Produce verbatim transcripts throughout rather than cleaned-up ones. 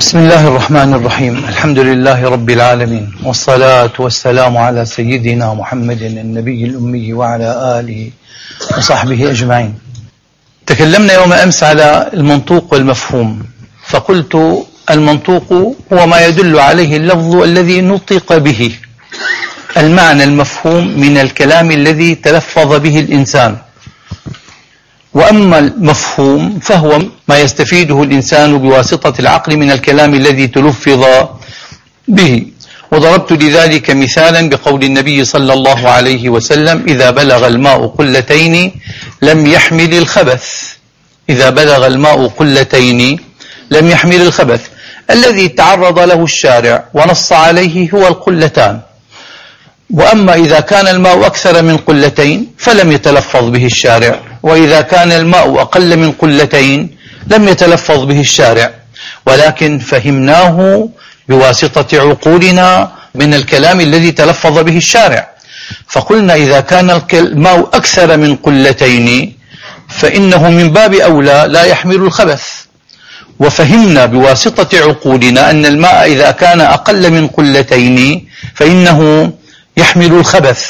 بسم الله الرحمن الرحيم. الحمد لله رب العالمين، والصلاة والسلام على سيدنا محمد النبي الأمي وعلى آله وصحبه أجمعين. تكلمنا يوم أمس على المنطوق والمفهوم، فقلت المنطوق هو ما يدل عليه اللفظ الذي نطق به، المعنى المفهوم من الكلام الذي تلفظ به الإنسان. وأما المفهوم فهو ما يستفيده الإنسان بواسطة العقل من الكلام الذي تلفظ به. وضربت لذلك مثالا بقول النبي صلى الله عليه وسلم: إذا بلغ الماء قلتين لم يحمل الخبث. إذا بلغ الماء قلتين لم يحمل الخبث. الذي تعرض له الشارع ونص عليه هو القلتان. وأما إذا كان الماء أكثر من قلتين فلم يتلفظ به الشارع، وإذا كان الماء أقل من قلتين لم يتلفظ به الشارع، ولكن فهمناه بواسطة عقولنا من الكلام الذي تلفظ به الشارع. فقلنا إذا كان الماء أكثر من قلتين فإنه من باب أولى لا يحمل الخبث، وفهمنا بواسطة عقولنا أن الماء إذا كان أقل من قلتين فإنه يحمل الخبث.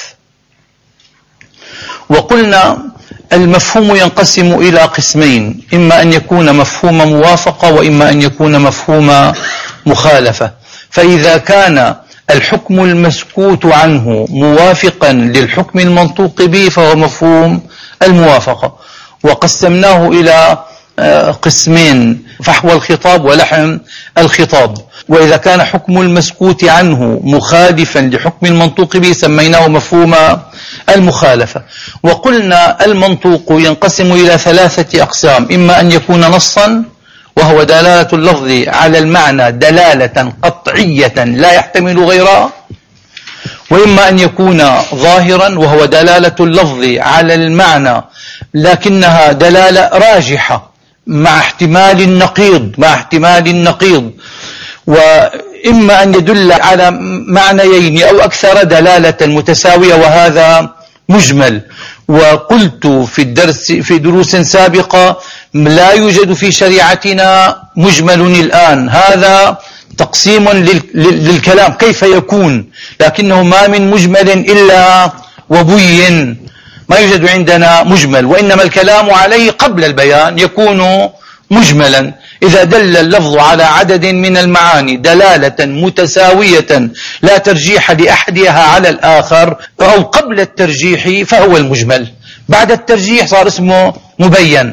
وقلنا المفهوم ينقسم إلى قسمين: إما أن يكون مفهوم موافقة، وإما أن يكون مفهوم مخالفة. فإذا كان الحكم المسكوت عنه موافقا للحكم المنطوق به فهو مفهوم الموافقة. وقسمناه إلى قسمين: فحوى الخطاب ولحم الخطاب. وإذا كان حكم المسكوت عنه مخالفا لحكم المنطوق به سميناه مفهوم المخالفة. وقلنا المنطوق ينقسم إلى ثلاثة أقسام: إما أن يكون نصا وهو دلالة اللفظ على المعنى دلالة قطعية لا يحتمل غيرها، وإما أن يكون ظاهرا وهو دلالة اللفظ على المعنى لكنها دلالة راجحة مع احتمال النقيض مع احتمال النقيض وإما أن يدل على معنيين أو أكثر دلالة متساوية، وهذا مجمل. وقلت في الدرس في دروس سابقة: لا يوجد في شريعتنا مجمل الآن، هذا تقسيم للكلام كيف يكون، لكنه ما من مجمل إلا وبين، ما يوجد عندنا مجمل، وإنما الكلام عليه قبل البيان يكون مجملا. إذا دل اللفظ على عدد من المعاني دلالة متساوية لا ترجيح لأحدها على الآخر أو قبل الترجيح فهو المجمل، بعد الترجيح صار اسمه مبين.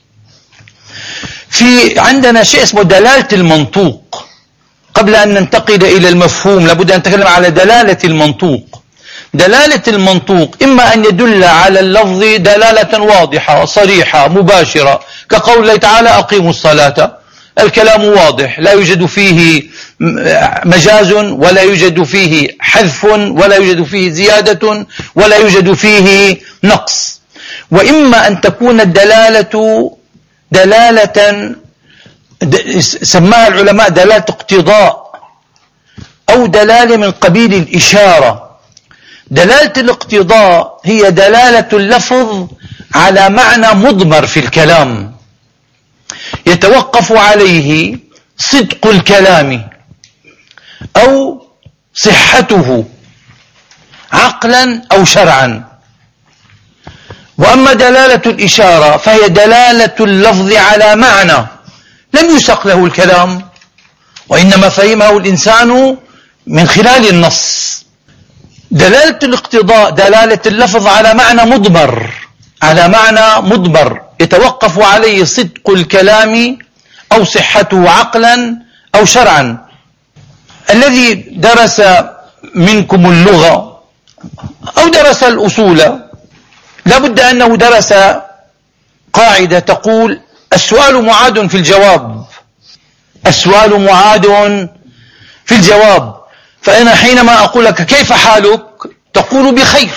في عندنا شيء اسمه دلالة المنطوق. قبل أن ننتقل إلى المفهوم لابد أن نتكلم على دلالة المنطوق. دلالة المنطوق إما أن يدل على اللفظ دلالة واضحة صريحة مباشرة، كقول الله تعالى: أقيموا الصلاة. الكلام واضح، لا يوجد فيه مجاز ولا يوجد فيه حذف ولا يوجد فيه زيادة ولا يوجد فيه نقص. وإما أن تكون الدلالة دلالة سماها العلماء دلالة اقتضاء أو دلالة من قبيل الإشارة. دلالة الاقتضاء هي دلالة اللفظ على معنى مضمر في الكلام يتوقف عليه صدق الكلام أو صحته عقلا أو شرعا. وأما دلالة الإشارة فهي دلالة اللفظ على معنى لم يسق له الكلام، وإنما فهمه الإنسان من خلال النص. دلالة الاقتضاء دلالة اللفظ على معنى مضمر على معنى مضمر يتوقف عليه صدق الكلام أو صحته عقلا أو شرعا. الذي درس منكم اللغة أو درس الأصول لابد أنه درس قاعدة تقول: السؤال معاد في الجواب. السؤال معاد في الجواب. فأنا حينما أقول لك كيف حالك تقول بخير،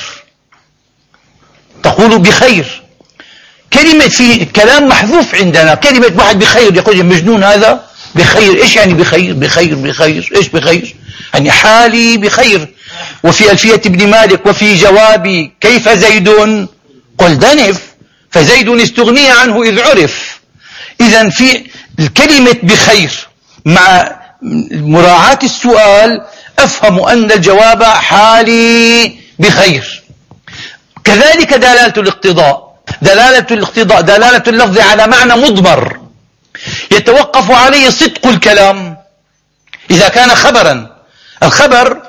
تقول بخير. كلمة في كلام محذوف عندنا، كلمة واحد بخير يقول مجنون هذا بخير. إيش يعني بخير؟ بخير بخير إيش بخير؟ يعني حالي بخير. وفي ألفية ابن مالك: وفي جوابي كيف زيد قل دنف، فزيد استغني عنه إذ عرف. إذن في الكلمة بخير مع مراعاة السؤال أفهم أن الجواب حالي بخير. كذلك دلالة الاقتضاء، دلالة الاقتضاء دلالة اللفظ على معنى مضمر يتوقف عليه صدق الكلام. إذا كان خبرا، الخبر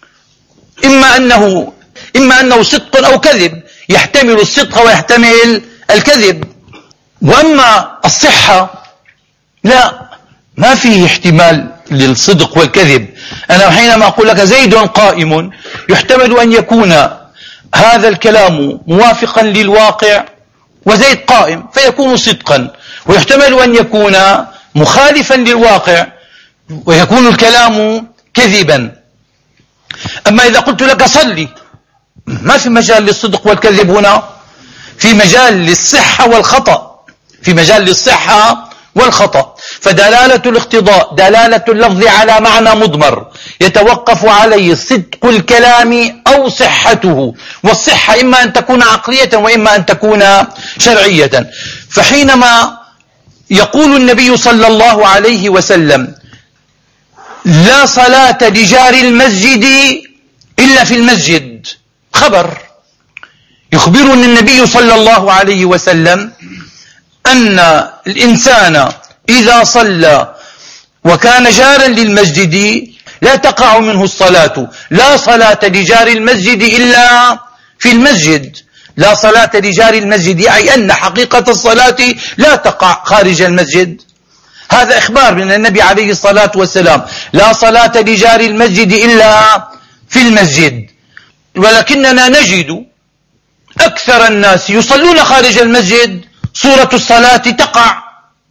إما أنه إما أنه صدق أو كذب، يحتمل الصدق ويحتمل الكذب. وأما الصحة لا، ما فيه احتمال للصدق والكذب. أنا حينما أقول لك زيد قائم، يحتمل أن يكون هذا الكلام موافقا للواقع وزيد قائم فيكون صدقا، ويحتمل أن يكون مخالفا للواقع ويكون الكلام كذبا. أما إذا قلت لك صلي، ما في مجال للصدق والكذب هنا، في مجال للصحة والخطأ، في مجال للصحة والخطأ. فدلالة الاقتضاء دلالة اللفظ على معنى مضمر يتوقف عليه صدق الكلام أو صحته، والصحة إما أن تكون عقلية وإما أن تكون شرعية. فحينما يقول النبي صلى الله عليه وسلم لا صلاة لجار المسجد إلا في المسجد، خبر يخبرنا النبي صلى الله عليه وسلم أن الإنسان إذا صلى وكان جارا للمسجد لا تقع منه الصلاة. لا صلاة لجار المسجد إلا في المسجد، لا صلاة لجار المسجد أي أن حقيقة الصلاة لا تقع خارج المسجد. هذا إخبار من النبي عليه الصلاة والسلام، لا صلاة لجار المسجد إلا في المسجد. ولكننا نجد أكثر الناس يصلون خارج المسجد، صورة الصلاة تقع.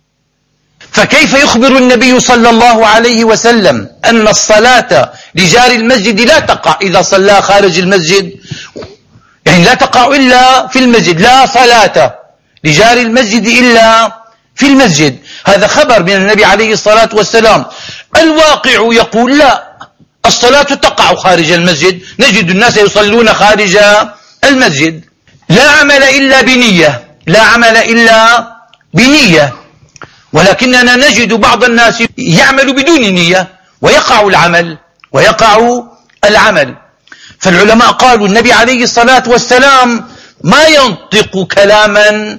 فكيف يخبر النبي صلى الله عليه وسلم أن الصلاة لجار المسجد لا تقع إذا صلى خارج المسجد؟ يعني لا تقع إلا في المسجد، لا صلاة لجار المسجد إلا في المسجد. هذا خبر من النبي عليه الصلاة والسلام. الواقع يقول لا، الصلاة تقع خارج المسجد، نجد الناس يصلون خارج المسجد. لا عمل إلا بنية، لا عمل إلا بنية، ولكننا نجد بعض الناس يعمل بدون نية ويقع العمل ويقع العمل. فالعلماء قالوا النبي عليه الصلاة والسلام ما ينطق كلاما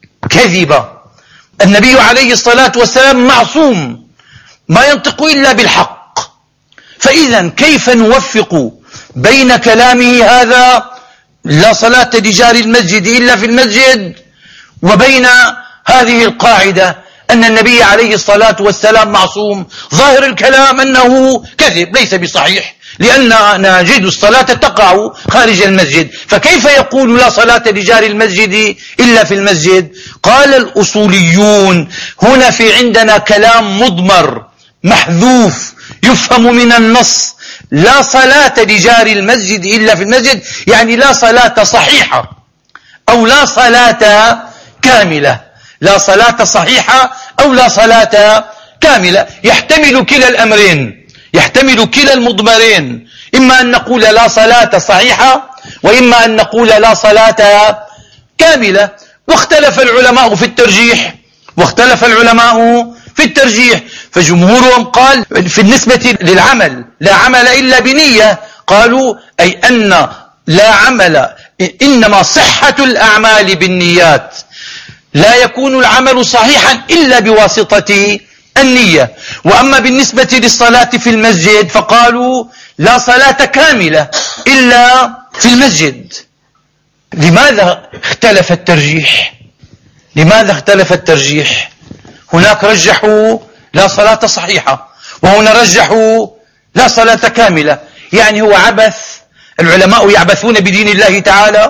كذبا، النبي عليه الصلاة والسلام معصوم ما ينطق إلا بالحق. فإذا كيف نوفق بين كلامه هذا لا صلاة لجار المسجد إلا في المسجد وبين هذه القاعدة أن النبي عليه الصلاة والسلام معصوم؟ ظاهر الكلام أنه كذب ليس بصحيح، لأننا نجد الصلاة تقع خارج المسجد، فكيف يقول لا صلاة لجار المسجد إلا في المسجد؟ قال الأصوليون هنا في عندنا كلام مضمر محذوف يفهم من النص. لا صلاة لجار المسجد إلا في المسجد يعني لا صلاة صحيحة أو لا صلاة كاملة، لا صلاة صحيحة أو لا صلاة كاملة. يحتمل كلا الأمرين، يحتمل كلا المضمرين، إما أن نقول لا صلاة صحيحة وإما أن نقول لا صلاة كاملة. واختلف العلماء في الترجيح، واختلف العلماء في الترجيح فجمهورهم قال في النسبة للعمل لا عمل إلا بنية، قالوا أي أن لا عمل، إنما صحة الأعمال بالنيات، لا يكون العمل صحيحا إلا بواسطة النية. وأما بالنسبة للصلاة في المسجد فقالوا لا صلاة كاملة إلا في المسجد. لماذا اختلف الترجيح؟ لماذا اختلف الترجيح؟ هناك رجحوا لا صلاة صحيحة وهنا رجحوا لا صلاة كاملة. يعني هو عبث، العلماء يعبثون بدين الله تعالى.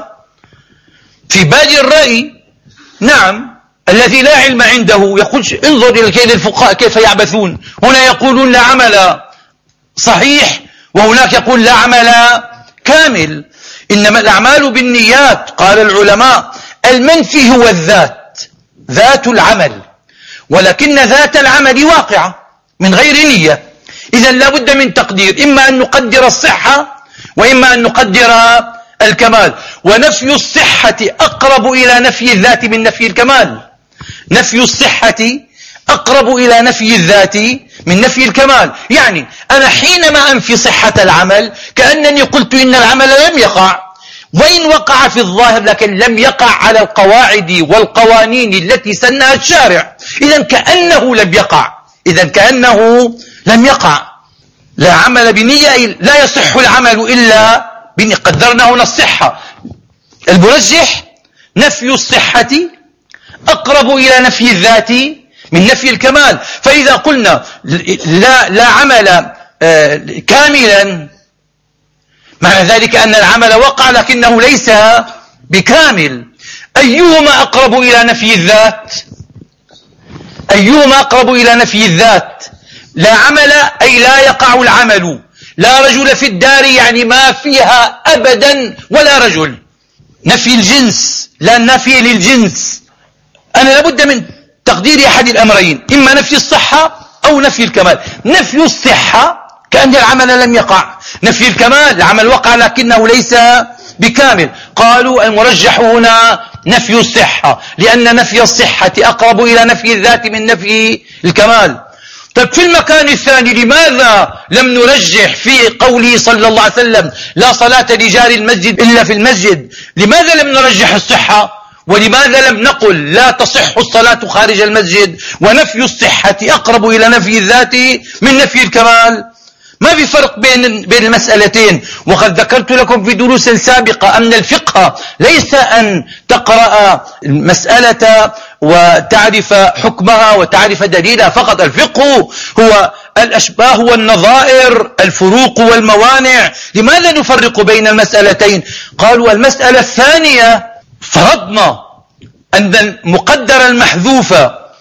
في بادئ الرأي نعم الذي لا علم عنده يقول انظر إلى كيد الفقهاء كيف يعبثون، هنا يقولون لا عمل صحيح وهناك يقول لا عمل كامل. إنما الأعمال بالنيات قال العلماء المنفي هو الذات، ذات العمل، ولكن ذات العمل واقعة من غير نية. إذن لا بد من تقدير، إما أن نقدر الصحة وإما أن نقدر الكمال. ونفي الصحة أقرب إلى نفي الذات من نفي الكمال. نفي الصحة أقرب إلى نفي الذات من نفي الكمال. يعني أنا حينما أنفي صحة العمل كأنني قلت إن العمل لم يقع، وإن وقع في الظاهر لكن لم يقع على القواعد والقوانين التي سنها الشارع. إذن كأنه لم يقع، إذن كأنه لم يقع. لا عمل بنية، لا يصح العمل إلا بنية. قدرنا هنا الصحة. المرجح نفي الصحة أقرب إلى نفي الذات من نفي الكمال. فإذا قلنا لا, لا عمل كاملا، معنى ذلك أن العمل وقع لكنه ليس بكامل. أيهما أقرب إلى نفي الذات؟ أيهما أقرب إلى نفي الذات؟ لا عمل أي لا يقع العمل، لا رجل في الدار يعني ما فيها أبدا ولا رجل. نفي الجنس، لا نفي للجنس. أنا لابد من تقدير أحد الأمرين، إما نفي الصحة أو نفي الكمال. نفي الصحة كأن العمل لم يقع، نفي الكمال العمل وقع لكنه ليس بكامل. قالوا المرجح هنا نفي الصحة، لأن نفي الصحة أقرب إلى نفي الذات من نفي الكمال. طيب في المكان الثاني لماذا لم نرجح في قوله صلى الله عليه وسلم لا صلاة لجار المسجد إلا في المسجد؟ لماذا لم نرجح الصحة؟ ولماذا لم نقل لا تصح الصلاة خارج المسجد؟ ونفي الصحة أقرب إلى نفي الذات من نفي الكمال. ما في فرق بين بين المسألتين. وقد ذكرت لكم في دروس سابقة أن الفقه ليس أن تقرأ المسألة وتعرف حكمها وتعرف دليلها فقط. الفقه هو الأشباه والنظائر، الفروق والموانع. لماذا نفرق بين المسألتين؟ قالوا المسألة الثانية فرضنا أن المقدر المحذوف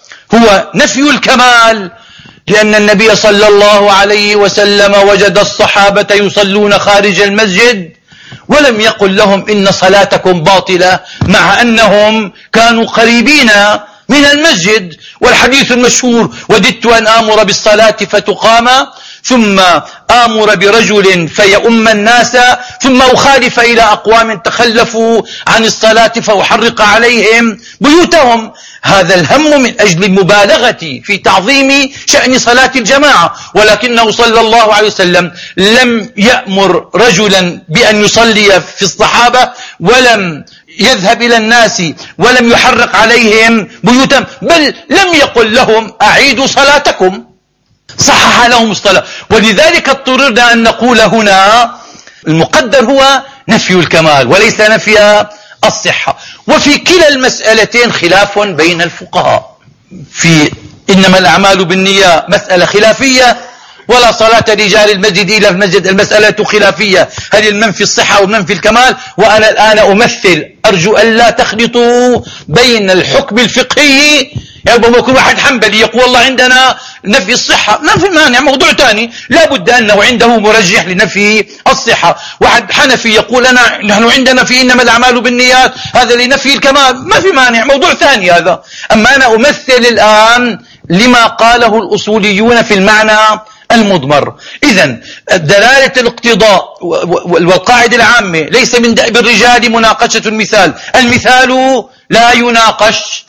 هو نفي الكمال، لأن النبي صلى الله عليه وسلم وجد الصحابة يصلون خارج المسجد ولم يقل لهم إن صلاتكم باطلة، مع أنهم كانوا قريبين من المسجد. والحديث المشهور وددت أن آمر بالصلاة فتقام ثم آمر برجل فيؤم الناس ثم أخالف إلى أقوام تخلفوا عن الصلاة فأحرق عليهم بيوتهم. هذا الهم من أجل المبالغة في تعظيم شأن صلاة الجماعة. ولكنه صلى الله عليه وسلم لم يأمر رجلا بأن يصلي في الصحابة، ولم يذهب إلى الناس، ولم يحرق عليهم بيوتهم، بل لم يقل لهم أعيدوا صلاتكم، صحح لهم الصلاة. ولذلك اضطررنا أن نقول هنا المقدر هو نفي الكمال وليس نفي الصحة. وفي كلا المسألتين خلاف بين الفقهاء. في إنما الأعمال بالنية مسألة خلافية، ولا صلاة رجال المسجد إلا في المسجد المسألة خلافية. هل المنفي الصحة والمنفي الكمال؟ وأنا الآن أمثل، أرجو أن لا تخلطوا بين الحكم الفقهي. يعني يكون واحد حنبلي يقول والله عندنا نفي الصحة، ما في مانع، موضوع ثاني، لا بد أنه عنده مرجح لنفي الصحة. واحد حنفي يقول أنا نحن عندنا في إنما الأعمال بالنيات، هذا لنفي الكمال، ما في مانع، موضوع ثاني هذا. أما أنا أمثل الآن لما قاله الأصوليون في المعنى المضمر. إذن دلالة الاقتضاء والقاعدة العامة ليس من دأب الرجال مناقشة المثال. المثال لا يناقش،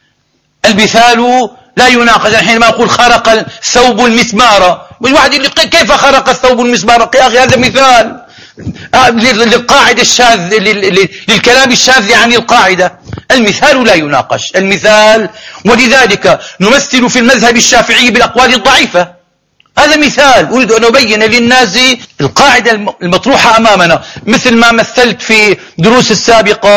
المثال لا يناقش. حينما أقول خرق الثوب المسمار، والواحد يقول كيف خرق الثوب المسمار؟ يا أخي هذا مثال للقاعدة الشاذ، للكلام الشاذ عن القاعدة. المثال لا يناقش، المثال. ولذلك نمثل في المذهب الشافعي بالأقوال الضعيفة. هذا مثال أريد أن أبين للناس القاعدة المطروحة أمامنا، مثل ما مثلت في دروس السابقة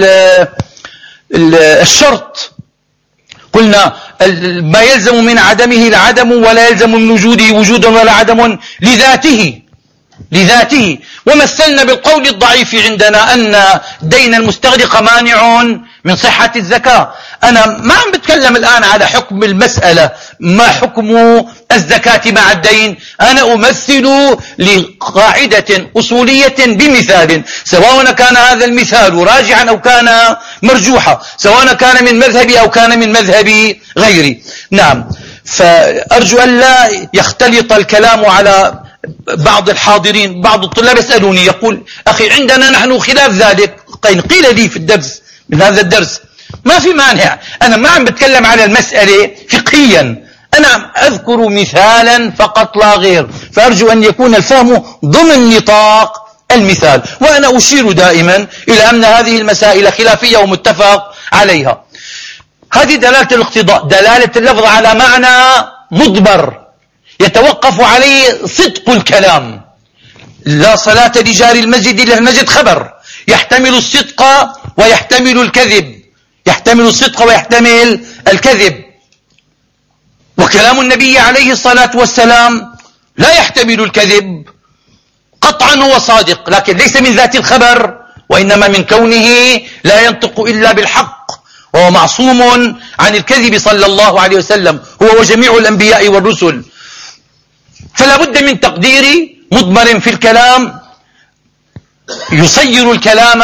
بالشرط. قلنا ما يلزم من عدمه العدم، ولا يلزم من وجوده وجودا ولا عدم لذاته لذاته ومثلنا بالقول الضعيف عندنا أن دين المستغرق مانع من صحة الزكاة. أنا ما عم بتكلم الآن على حكم المسألة، ما حكم الزكاة مع الدين. أنا أمثل لقاعدة أصولية بمثال، سواء كان هذا المثال راجعا أو كان مرجوحا، سواء كان من مذهبي أو كان من مذهب غيري. نعم، فأرجو أن لا يختلط الكلام على بعض الحاضرين. بعض الطلاب يسألوني يقول أخي عندنا نحن خلاف ذلك. قيل لي في الدرس من هذا الدرس ما في مانع. أنا ما عم بتكلم على المسألة فقهيا، أنا أذكر مثالا فقط لا غير، فأرجو أن يكون الفهم ضمن نطاق المثال. وأنا أشير دائما إلى أن هذه المسائل خلافية ومتفق عليها. هذه دلالة الاقتضاء، دلالة اللفظ على معنى مضمر يتوقف عليه صدق الكلام. لا صلاة لجار المسجد إلا المسجد خبر يحتمل الصدق ويحتمل الكذب، يحتمل الصدق ويحتمل الكذب. وكلام النبي عليه الصلاة والسلام لا يحتمل الكذب، قطعا هو صادق، لكن ليس من ذات الخبر، وإنما من كونه لا ينطق إلا بالحق، وهو معصوم عن الكذب صلى الله عليه وسلم، هو وجميع الأنبياء والرسل. فلا بد من تقدير مضمر في الكلام يصير الكلام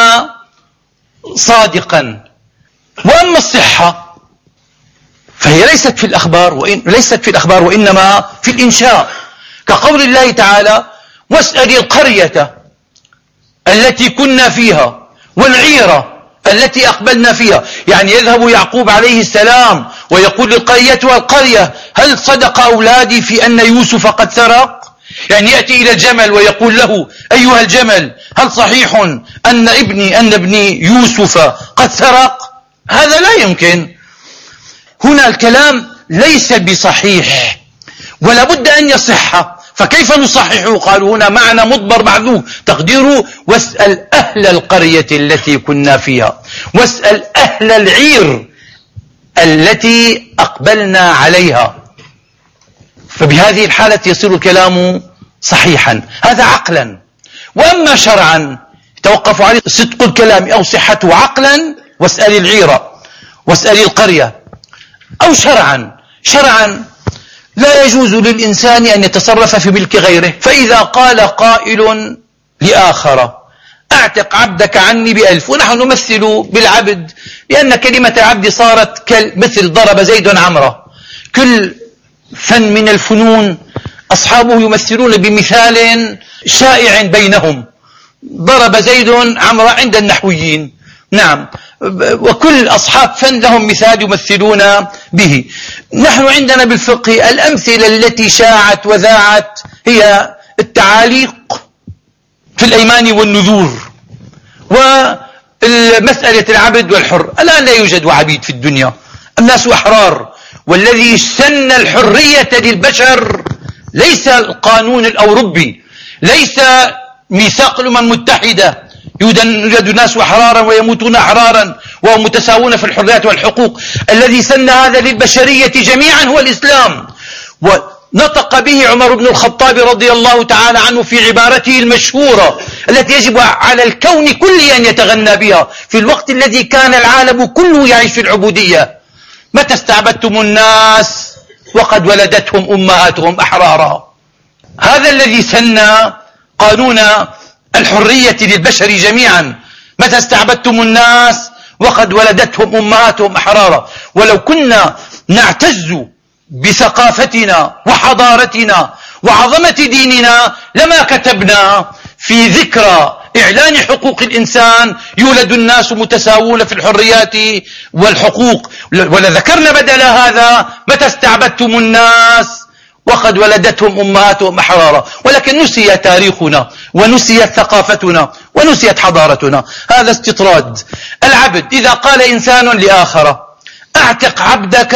صادقا. وأما الصحة فهي ليست في الأخبار، وإن ليست في الأخبار وإنما في الإنشاء، كقول الله تعالى: واسأل القرية التي كنا فيها والعيرة التي أقبلنا فيها. يعني يذهب يعقوب عليه السلام ويقول للقرية والقرية: هل صدق أولادي في أن يوسف قد سرق؟ يعني يأتي إلى الجمل ويقول له: أيها الجمل، هل صحيح أن ابني أن ابني يوسف قد سرق؟ هذا لا يمكن. هنا الكلام ليس بصحيح ولا بد أن يصح، فكيف نصححه؟ قالوا هنا معنى مضمر معذوف، تقديره: واسأل أهل القرية التي كنا فيها، واسأل أهل العير التي أقبلنا عليها. فبهذه الحالة يصير الكلام صحيحا، هذا عقلا. وأما شرعا توقف عليه صدق الكلام أو صحته عقلا: واسأل العيرة، واسأل القرية. أو شرعا، شرعا لا يجوز للإنسان أن يتصرف في ملك غيره. فإذا قال قائل لآخر: أعتق عبدك عني بألف، ونحن نمثل بالعبد لأن كلمة عبد صارت مثل ضرب زيد عمرة. كل فن من الفنون أصحابه يمثلون بمثال شائع بينهم: ضرب زيد عمرة عند النحويين، نعم، وكل أصحاب فن لهم مثال يمثلون به. نحن عندنا بالفقه الأمثلة التي شاعت وذاعت هي التعاليق في الأيمان والنذور، ومسألة العبد والحر. الآن لا يوجد عبيد في الدنيا، الناس أحرار، والذي سن الحرية للبشر ليس القانون الأوروبي، ليس ميثاق الأمم المتحدة. يوجد الناس أحرارا ويموتون أحرارا وهم متساوون في الحريات والحقوق. الذي سن هذا للبشرية جميعا هو الإسلام، ونطق به عمر بن الخطاب رضي الله تعالى عنه في عبارته المشهورة التي يجب على الكون كله أن يتغنى بها في الوقت الذي كان العالم كله يعيش في العبودية: متى استعبدتم الناس وقد ولدتهم أمهاتهم أحرارا. هذا الذي سن قانون الحرية للبشر جميعا: متى استعبدتم الناس وقد ولدتهم أمهاتهم أحرارا. ولو كنا نعتز بثقافتنا وحضارتنا وعظمة ديننا لما كتبنا في ذكرى إعلان حقوق الإنسان: يولد الناس متساوون في الحريات والحقوق، ولذكرنا بدل هذا: متى استعبدتم الناس وقد ولدتهم أمهاتهم أحرارا. ولكن نسي تاريخنا ونسيت ثقافتنا ونسيت حضارتنا. هذا استطراد. العبد إذا قال إنسان لآخر: أعتق عبدك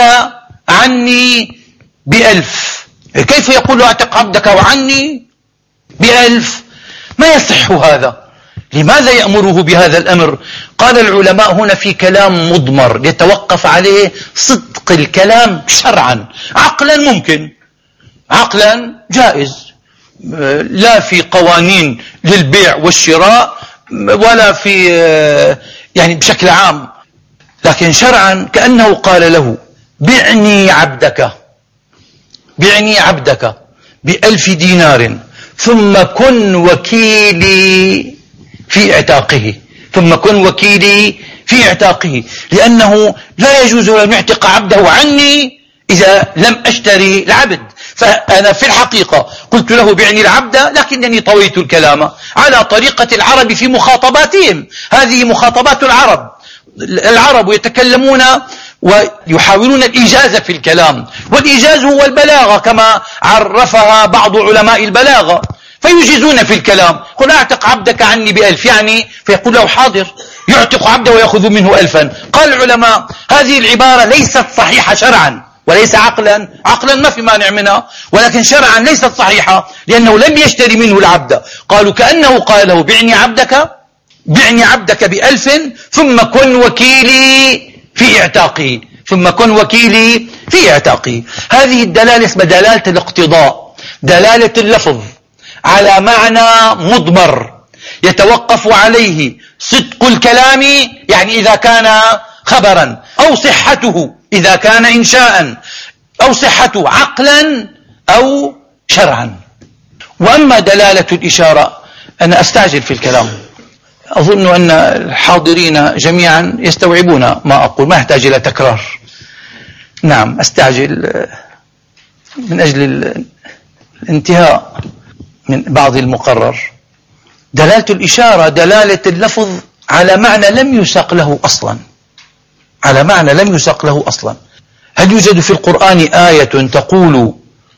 عني بألف، كيف يقول أعتق عبدك وعني بألف؟ ما يصح هذا. لماذا يأمره بهذا الأمر؟ قال العلماء هنا في كلام مضمر يتوقف عليه صدق الكلام شرعا. عقلا ممكن، عقلا جائز، لا في قوانين للبيع والشراء ولا في يعني بشكل عام، لكن شرعا كأنه قال له: بعني عبدك، بعني عبدك بألف دينار ثم كن وكيلي في اعتاقه، ثم كن وكيلي في اعتاقه، لأنه لا يجوز أن يعتق عبده عني إذا لم أشتري العبد. فأنا في الحقيقة قلت له: بعني العبد، لكنني طويت الكلام على طريقة العرب في مخاطباتهم. هذه مخاطبات العرب، العرب يتكلمون ويحاولون الإيجاز في الكلام، والإيجاز هو البلاغة كما عرفها بعض علماء البلاغة، فيجيزون في الكلام. قل أعتق عبدك عني بألف، يعني فيقول له حاضر، يعتق عبده ويأخذ منه ألفا. قال العلماء هذه العبارة ليست صحيحة شرعا وليس عقلا، عقلا ما في مانع منها، ولكن شرعا ليست صحيحة لأنه لم يشتري منه العبد. قالوا كأنه قال له بعني عبدك بعني عبدك بألف ثم كن وكيلي في اعتاقه ثم كن وكيلي في اعتاقه. هذه الدلالة اسمها دلالة الاقتضاء، دلالة اللفظ على معنى مضمر يتوقف عليه صدق الكلام، يعني إذا كان خبرا، أو صحته إذا كان إنشاء، أو صحته عقلا أو شرعا. وأما دلالة الإشارة، أنا أستعجل في الكلام، أظن أن الحاضرين جميعا يستوعبون ما أقول، ما يحتاج إلى تكرار. نعم أستعجل من أجل الانتهاء من بعض المقرر. دلالة الإشارة دلالة اللفظ على معنى لم يسق له أصلا، على معنى لم يسق له أصلا. هل يوجد في القرآن آية تقول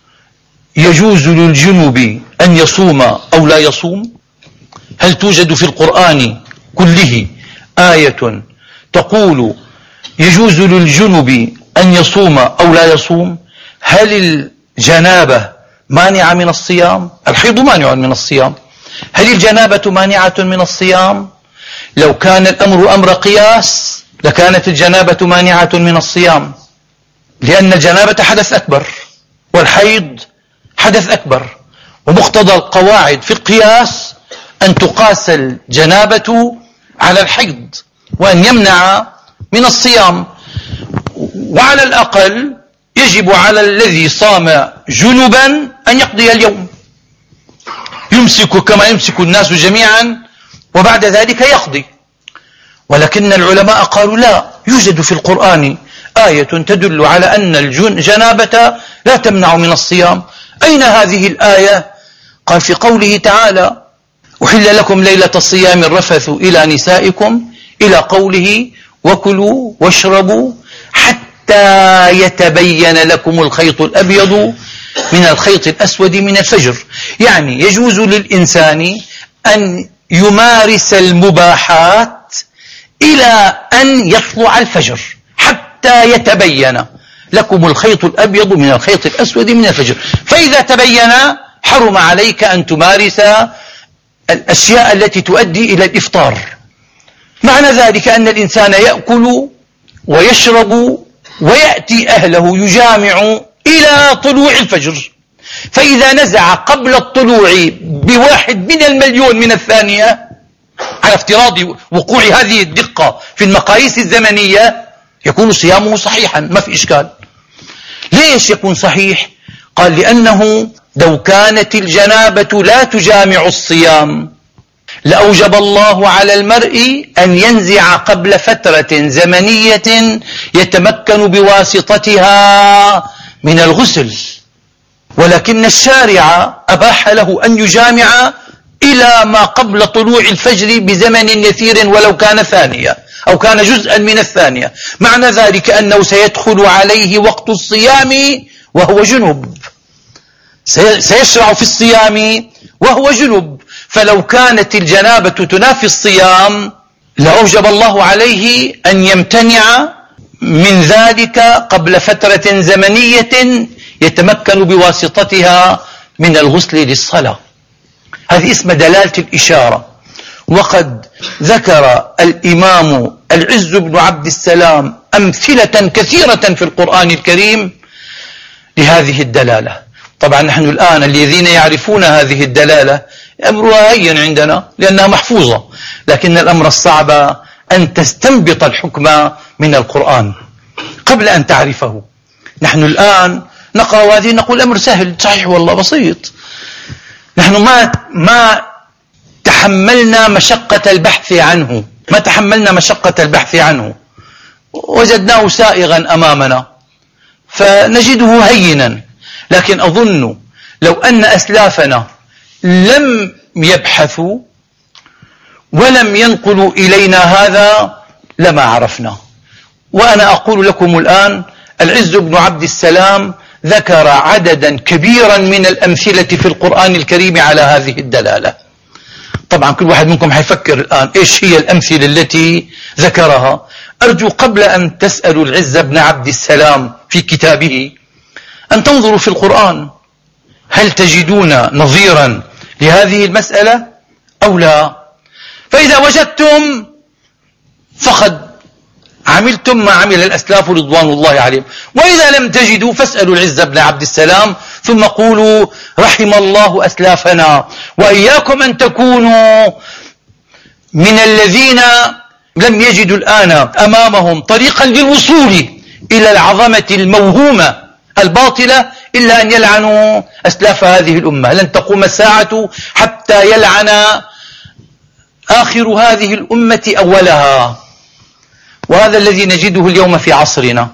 يجوز للجنب أن يصوم أو لا يصوم؟ هل توجد في القرآن كله آية تقول يجوز للجنب أن يصوم أو لا يصوم؟ هل الجنابة مانعة من الصيام؟ الحيض مانع من الصيام. هل الجنابة مانعة من الصيام؟ لو كان الأمر أمر قياس لكانت الجنابة مانعة من الصيام، لأن الجنابة حدث أكبر والحيض حدث أكبر، ومقتضى القواعد في القياس أن تقاس الجنابة على الحيض وأن يمنع من الصيام. وعلى الأقل يجب على الذي صام جنبا أن يقضي اليوم، يمسك كما يمسك الناس جميعا وبعد ذلك يقضي. ولكن العلماء قالوا لا، يوجد في القرآن آية تدل على أن الجنابة لا تمنع من الصيام. أين هذه الآية؟ قال في قوله تعالى أحل لكم ليلة الصيام الرفث إلى نسائكم، إلى قوله وكلوا واشربوا حتى يتبين لكم الخيط الأبيض من الخيط الأسود من الفجر. يعني يجوز للإنسان أن يمارس المباحات إلى أن يطلع الفجر حتى يتبين لكم الخيط الأبيض من الخيط الأسود من الفجر، فإذا تبين حرم عليك أن تمارس الأشياء التي تؤدي إلى الإفطار. معنى ذلك أن الإنسان يأكل ويشرب ويأتي أهله يجامع إلى طلوع الفجر، فإذا نزع قبل الطلوع بواحد من المليون من الثانية، على افتراض وقوع هذه الدقة في المقاييس الزمنية، يكون صيامه صحيحا ما في إشكال. ليش يكون صحيح؟ قال لأنه لو كانت الجنابة لا تجامع الصيام لأوجب الله على المرء أن ينزع قبل فترة زمنية يتمكن بواسطتها من الغسل، ولكن الشارع أباح له أن يجامع إلى ما قبل طلوع الفجر بزمن يسير ولو كان ثانية أو كان جزءا من الثانية. معنى ذلك أنه سيدخل عليه وقت الصيام وهو جنب، سيشرع في الصيام وهو جنب. فلو كانت الجنابة تنافي الصيام لأوجب الله عليه أن يمتنع من ذلك قبل فترة زمنية يتمكن بواسطتها من الغسل للصلاة. هذه اسم دلالة الإشارة. وقد ذكر الإمام العز بن عبد السلام أمثلة كثيرة في القرآن الكريم لهذه الدلالة. طبعا نحن الآن الذين يعرفون هذه الدلالة أمرها هين عندنا لأنها محفوظة، لكن الأمر الصعب أن تستنبط الحكم من القرآن قبل أن تعرفه. نحن الآن نقرأ هذه نقول أمر سهل، صحيح والله بسيط. نحن ما ما تحملنا مشقة البحث عنه، ما تحملنا مشقة البحث عنه، وجدناه سائغا أمامنا فنجده هينا. لكن أظن لو أن أسلافنا لم يبحثوا ولم ينقلوا إلينا هذا لما عرفنا. وأنا أقول لكم الآن العز بن عبد السلام ذكر عددا كبيرا من الأمثلة في القرآن الكريم على هذه الدلالة. طبعا كل واحد منكم حيفكر الآن إيش هي الأمثلة التي ذكرها. أرجو قبل أن تسألوا العز بن عبد السلام في كتابه أن تنظروا في القرآن، هل تجدون نظيرا لهذه المسألة أو لا؟ فإذا وجدتم فقد عملتم ما عمل الأسلاف رضوان الله عليهم، وإذا لم تجدوا فاسألوا العز بن عبد السلام ثم قولوا رحم الله أسلافنا وإياكم أن تكونوا من الذين لم يجدوا الآن أمامهم طريقا للوصول إلى العظمة الموهومة الباطلة إلا أن يلعنوا أسلاف هذه الأمة. لن تقوم الساعة حتى يلعن آخر هذه الأمة أولها. وهذا الذي نجده اليوم في عصرنا.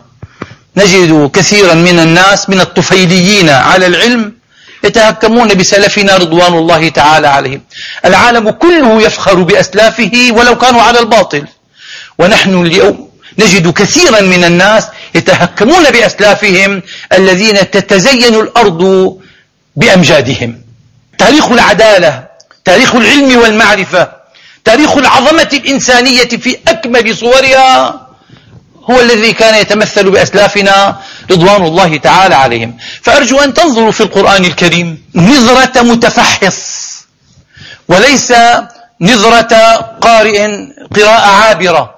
نجد كثيرا من الناس من الطفيليين على العلم يتهكمون بسلفنا رضوان الله تعالى عليهم. العالم كله يفخر بأسلافه ولو كانوا على الباطل، ونحن اليوم نجد كثيرا من الناس يتهكمون بأسلافهم الذين تتزين الأرض بأمجادهم. تاريخ العدالة، تاريخ العلم والمعرفة، تاريخ العظمة الإنسانية في أكمل صورها هو الذي كان يتمثل بأسلافنا رضوان الله تعالى عليهم. فأرجو أن تنظروا في القرآن الكريم نظرة متفحص وليس نظرة قارئ قراءة عابرة،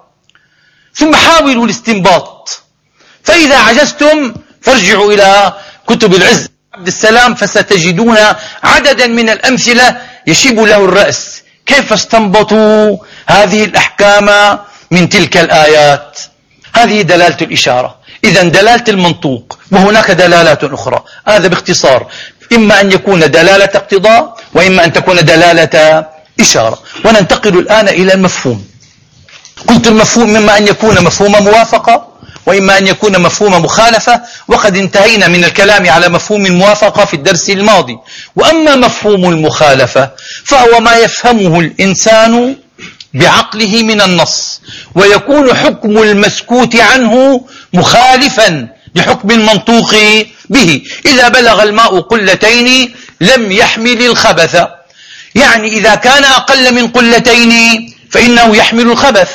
ثم حاولوا الاستنباط. فإذا عجزتم فارجعوا إلى كتب العز عبد السلام فستجدون عددا من الأمثلة يشيب له الرأس. كيف استنبطوا هذه الأحكام من تلك الآيات؟ هذه دلالة الإشارة. إذن دلالة المنطوق، وهناك دلالات أخرى. هذا باختصار، إما أن يكون دلالة اقتضاء وإما أن تكون دلالة إشارة. وننتقل الآن إلى المفهوم. قلت المفهوم مما أن يكون مفهوم موافقة وإما أن يكون مفهوم مخالفة، وقد انتهينا من الكلام على مفهوم الموافقة في الدرس الماضي. وأما مفهوم المخالفة فهو ما يفهمه الإنسان بعقله من النص، ويكون حكم المسكوت عنه مخالفا لحكم المنطوق به. إذا بلغ الماء قلتين لم يحمل الخبث، يعني إذا كان أقل من قلتين فإنه يحمل الخبث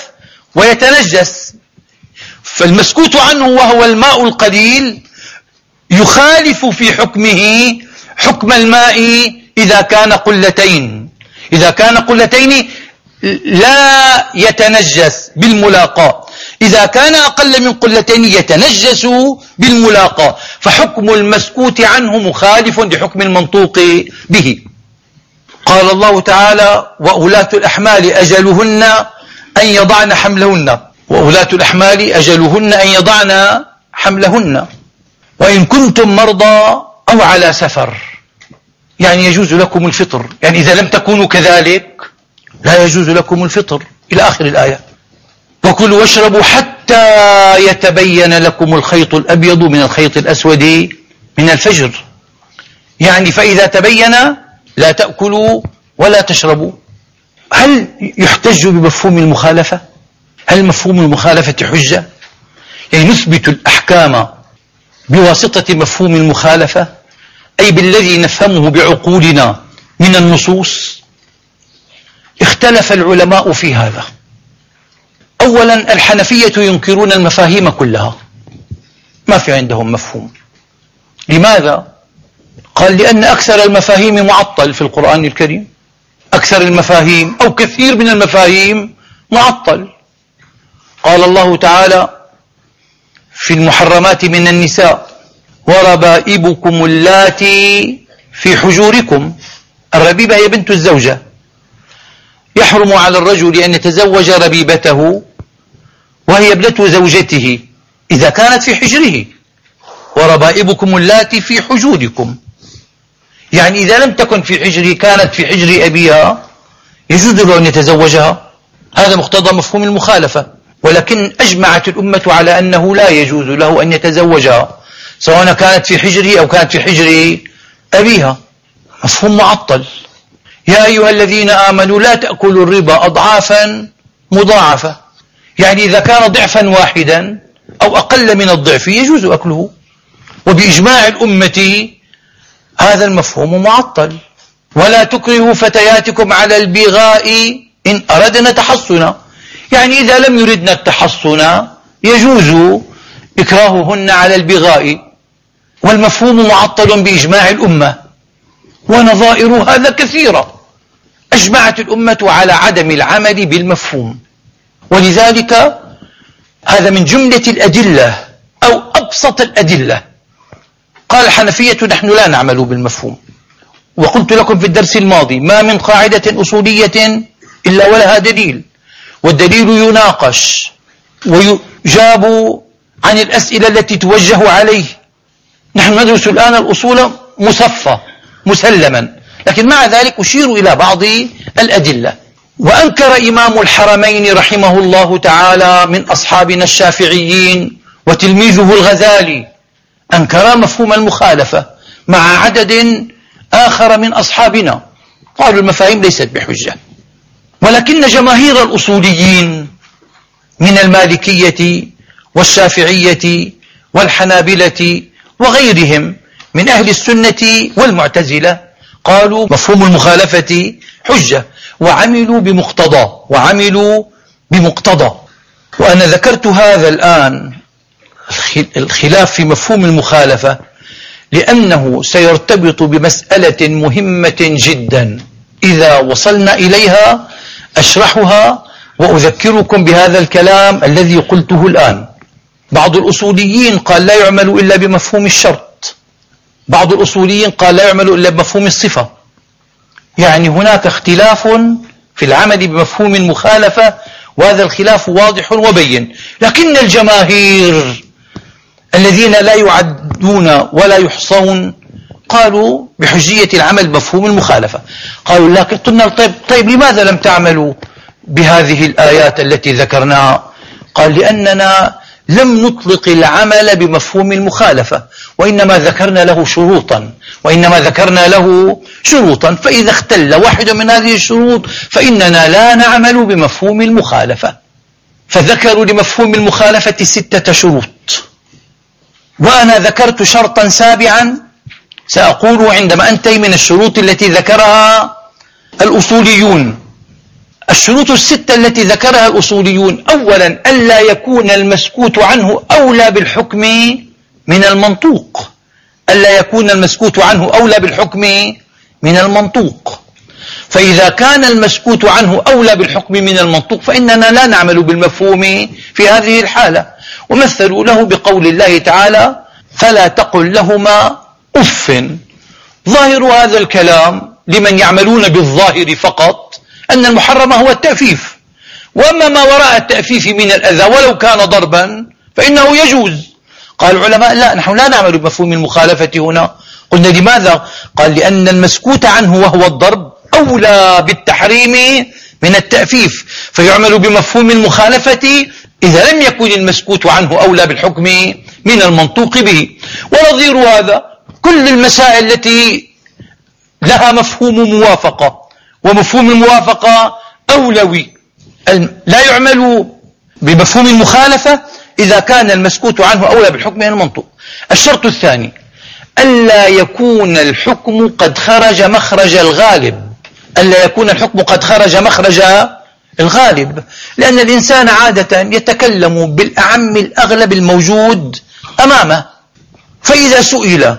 ويتنجس. فالمسكوت عنه وهو الماء القليل يخالف في حكمه حكم الماء إذا كان قلتين. إذا كان قلتين لا يتنجس بالملاقاة، إذا كان أقل من قلتين يتنجس بالملاقاة. فحكم المسكوت عنه مخالف لحكم المنطوق به. قال الله تعالى وأولاة الأحمال أجلهن أن يضعن حملهن، وأولاة الأحمال أجلهن أن يضعن حملهن وإن كنتم مرضى أو على سفر، يعني يجوز لكم الفطر. يعني إذا لم تكونوا كذلك لا يجوز لكم الفطر إلى آخر الآية. وكلوا واشربوا حتى يتبين لكم الخيط الأبيض من الخيط الأسود من الفجر، يعني فإذا تبين لا تأكلوا ولا تشربوا. هل يحتج بمفهوم المخالفة؟ هل مفهوم المخالفة حجة؟ يعني نثبت الأحكام بواسطة مفهوم المخالفة، أي بالذي نفهمه بعقولنا من النصوص؟ اختلف العلماء في هذا. أولا الحنفية ينكرون المفاهيم كلها، ما في عندهم مفهوم. لماذا؟ قال لأن أكثر المفاهيم معطل في القرآن الكريم. أكثر المفاهيم أو كثير من المفاهيم معطل. قال الله تعالى في المحرمات من النساء وربائبكم اللاتي في حجوركم. الربيبة هي بنت الزوجة. يحرم على الرجل أن يتزوج ربيبته وهي ابنة زوجته إذا كانت في حجره. وربائبكم اللاتي في حجوركم، يعني إذا لم تكن في حجره كانت في حجر أبيها يجوز له أن يتزوجها. هذا مقتضى مفهوم المخالفة. ولكن أجمعت الأمة على أنه لا يجوز له أن يتزوجها سواء كانت في حجره أو كانت في حجر أبيها. مفهوم معطل. يا أيها الذين آمنوا لا تأكلوا الربا أضعافا مضاعفة، يعني إذا كان ضعفا واحدا أو أقل من الضعف يجوز أكله. وبإجماع الأمة هذا المفهوم معطل. ولا تكرهوا فتياتكم على البغاء إن أردنا تحصنا، يعني إذا لم يردنا التحصن يجوز إكراههن على البغاء. والمفهوم معطل بإجماع الأمة، ونظائر هذا كثيرة. أجمعت الأمة على عدم العمل بالمفهوم، ولذلك هذا من جملة الأدلة أو أبسط الأدلة. قال الحنفية نحن لا نعمل بالمفهوم، وقلت لكم في الدرس الماضي ما من قاعدة أصولية إلا ولها دليل، والدليل يناقش ويجاب عن الأسئلة التي توجه عليه. نحن ندرس الآن الأصول مصفى مسلما، لكن مع ذلك أشير إلى بعض الأدلة. وأنكر إمام الحرمين رحمه الله تعالى من أصحابنا الشافعيين وتلميذه الغزالي أنكر مفهوم المخالفة مع عدد آخر من أصحابنا، قالوا المفاهيم ليست بحجة. ولكن جماهير الأصوليين من المالكية والشافعية والحنابلة وغيرهم من أهل السنة والمعتزلة قالوا مفهوم المخالفة حجة، وعملوا بمقتضى وعملوا بمقتضى وأنا ذكرت هذا الآن الخلاف في مفهوم المخالفة لأنه سيرتبط بمسألة مهمة جدا، إذا وصلنا إليها أشرحها وأذكركم بهذا الكلام الذي قلته الآن. بعض الأصوليين قال لا يعمل إلا بمفهوم الشرط، بعض الأصوليين قال لا يعمل إلا بمفهوم الصفة. يعني هناك اختلاف في العمل بمفهوم المخالفة، وهذا الخلاف واضح وبين. لكن الجماهير الذين لا يعدون ولا يحصون قالوا بحجية العمل بمفهوم المخالفة. قالوا لكن قلنا طيب, طيب لماذا لم تعملوا بهذه الآيات التي ذكرناها؟ قال لأننا لم نطلق العمل بمفهوم المخالفة، وإنما ذكرنا له شروطا وإنما ذكرنا له شروطا فإذا اختل واحد من هذه الشروط فإننا لا نعمل بمفهوم المخالفة. فذكروا لمفهوم المخالفة ستة شروط، وأنا ذكرت شرطا سابعا سأقول عندما أنتهي من الشروط التي ذكرها الأصوليون. الشروط الستة التي ذكرها الأصوليون: أولا ألا يكون المسكوت عنه أولى بالحكم من المنطوق، ألا يكون المسكوت عنه أولى بالحكم من المنطوق. فإذا كان المسكوت عنه أولى بالحكم من المنطوق فإننا لا نعمل بالمفهوم في هذه الحالة. ومثلوا له بقول الله تعالى: فلا تقل لهما أف. ظاهر هذا الكلام لمن يعملون بالظاهر فقط أن المحرم هو التأفيف، وأما ما وراء التأفيف من الأذى ولو كان ضربا فإنه يجوز. قال العلماء لا، نحن لا نعمل بمفهوم المخالفة هنا. قلنا لماذا؟ قال لأن المسكوت عنه وهو الضرب أولى بالتحريم من التأفيف، فيعمل بمفهوم المخالفة إذا لم يكن المسكوت عنه أولى بالحكم من المنطوق به. ونظير هذا كل المسائل التي لها مفهوم موافقة، ومفهوم الموافقة أولوي. لا يعمل بمفهوم المخالفة إذا كان المسكوت عنه أولى بالحكم من المنطوق. الشرط الثاني ألا يكون الحكم قد خرج مخرج الغالب، ألا يكون الحكم قد خرج مخرج الغالب، لأن الإنسان عادة يتكلم بالأعم الأغلب الموجود أمامه. فإذا سئل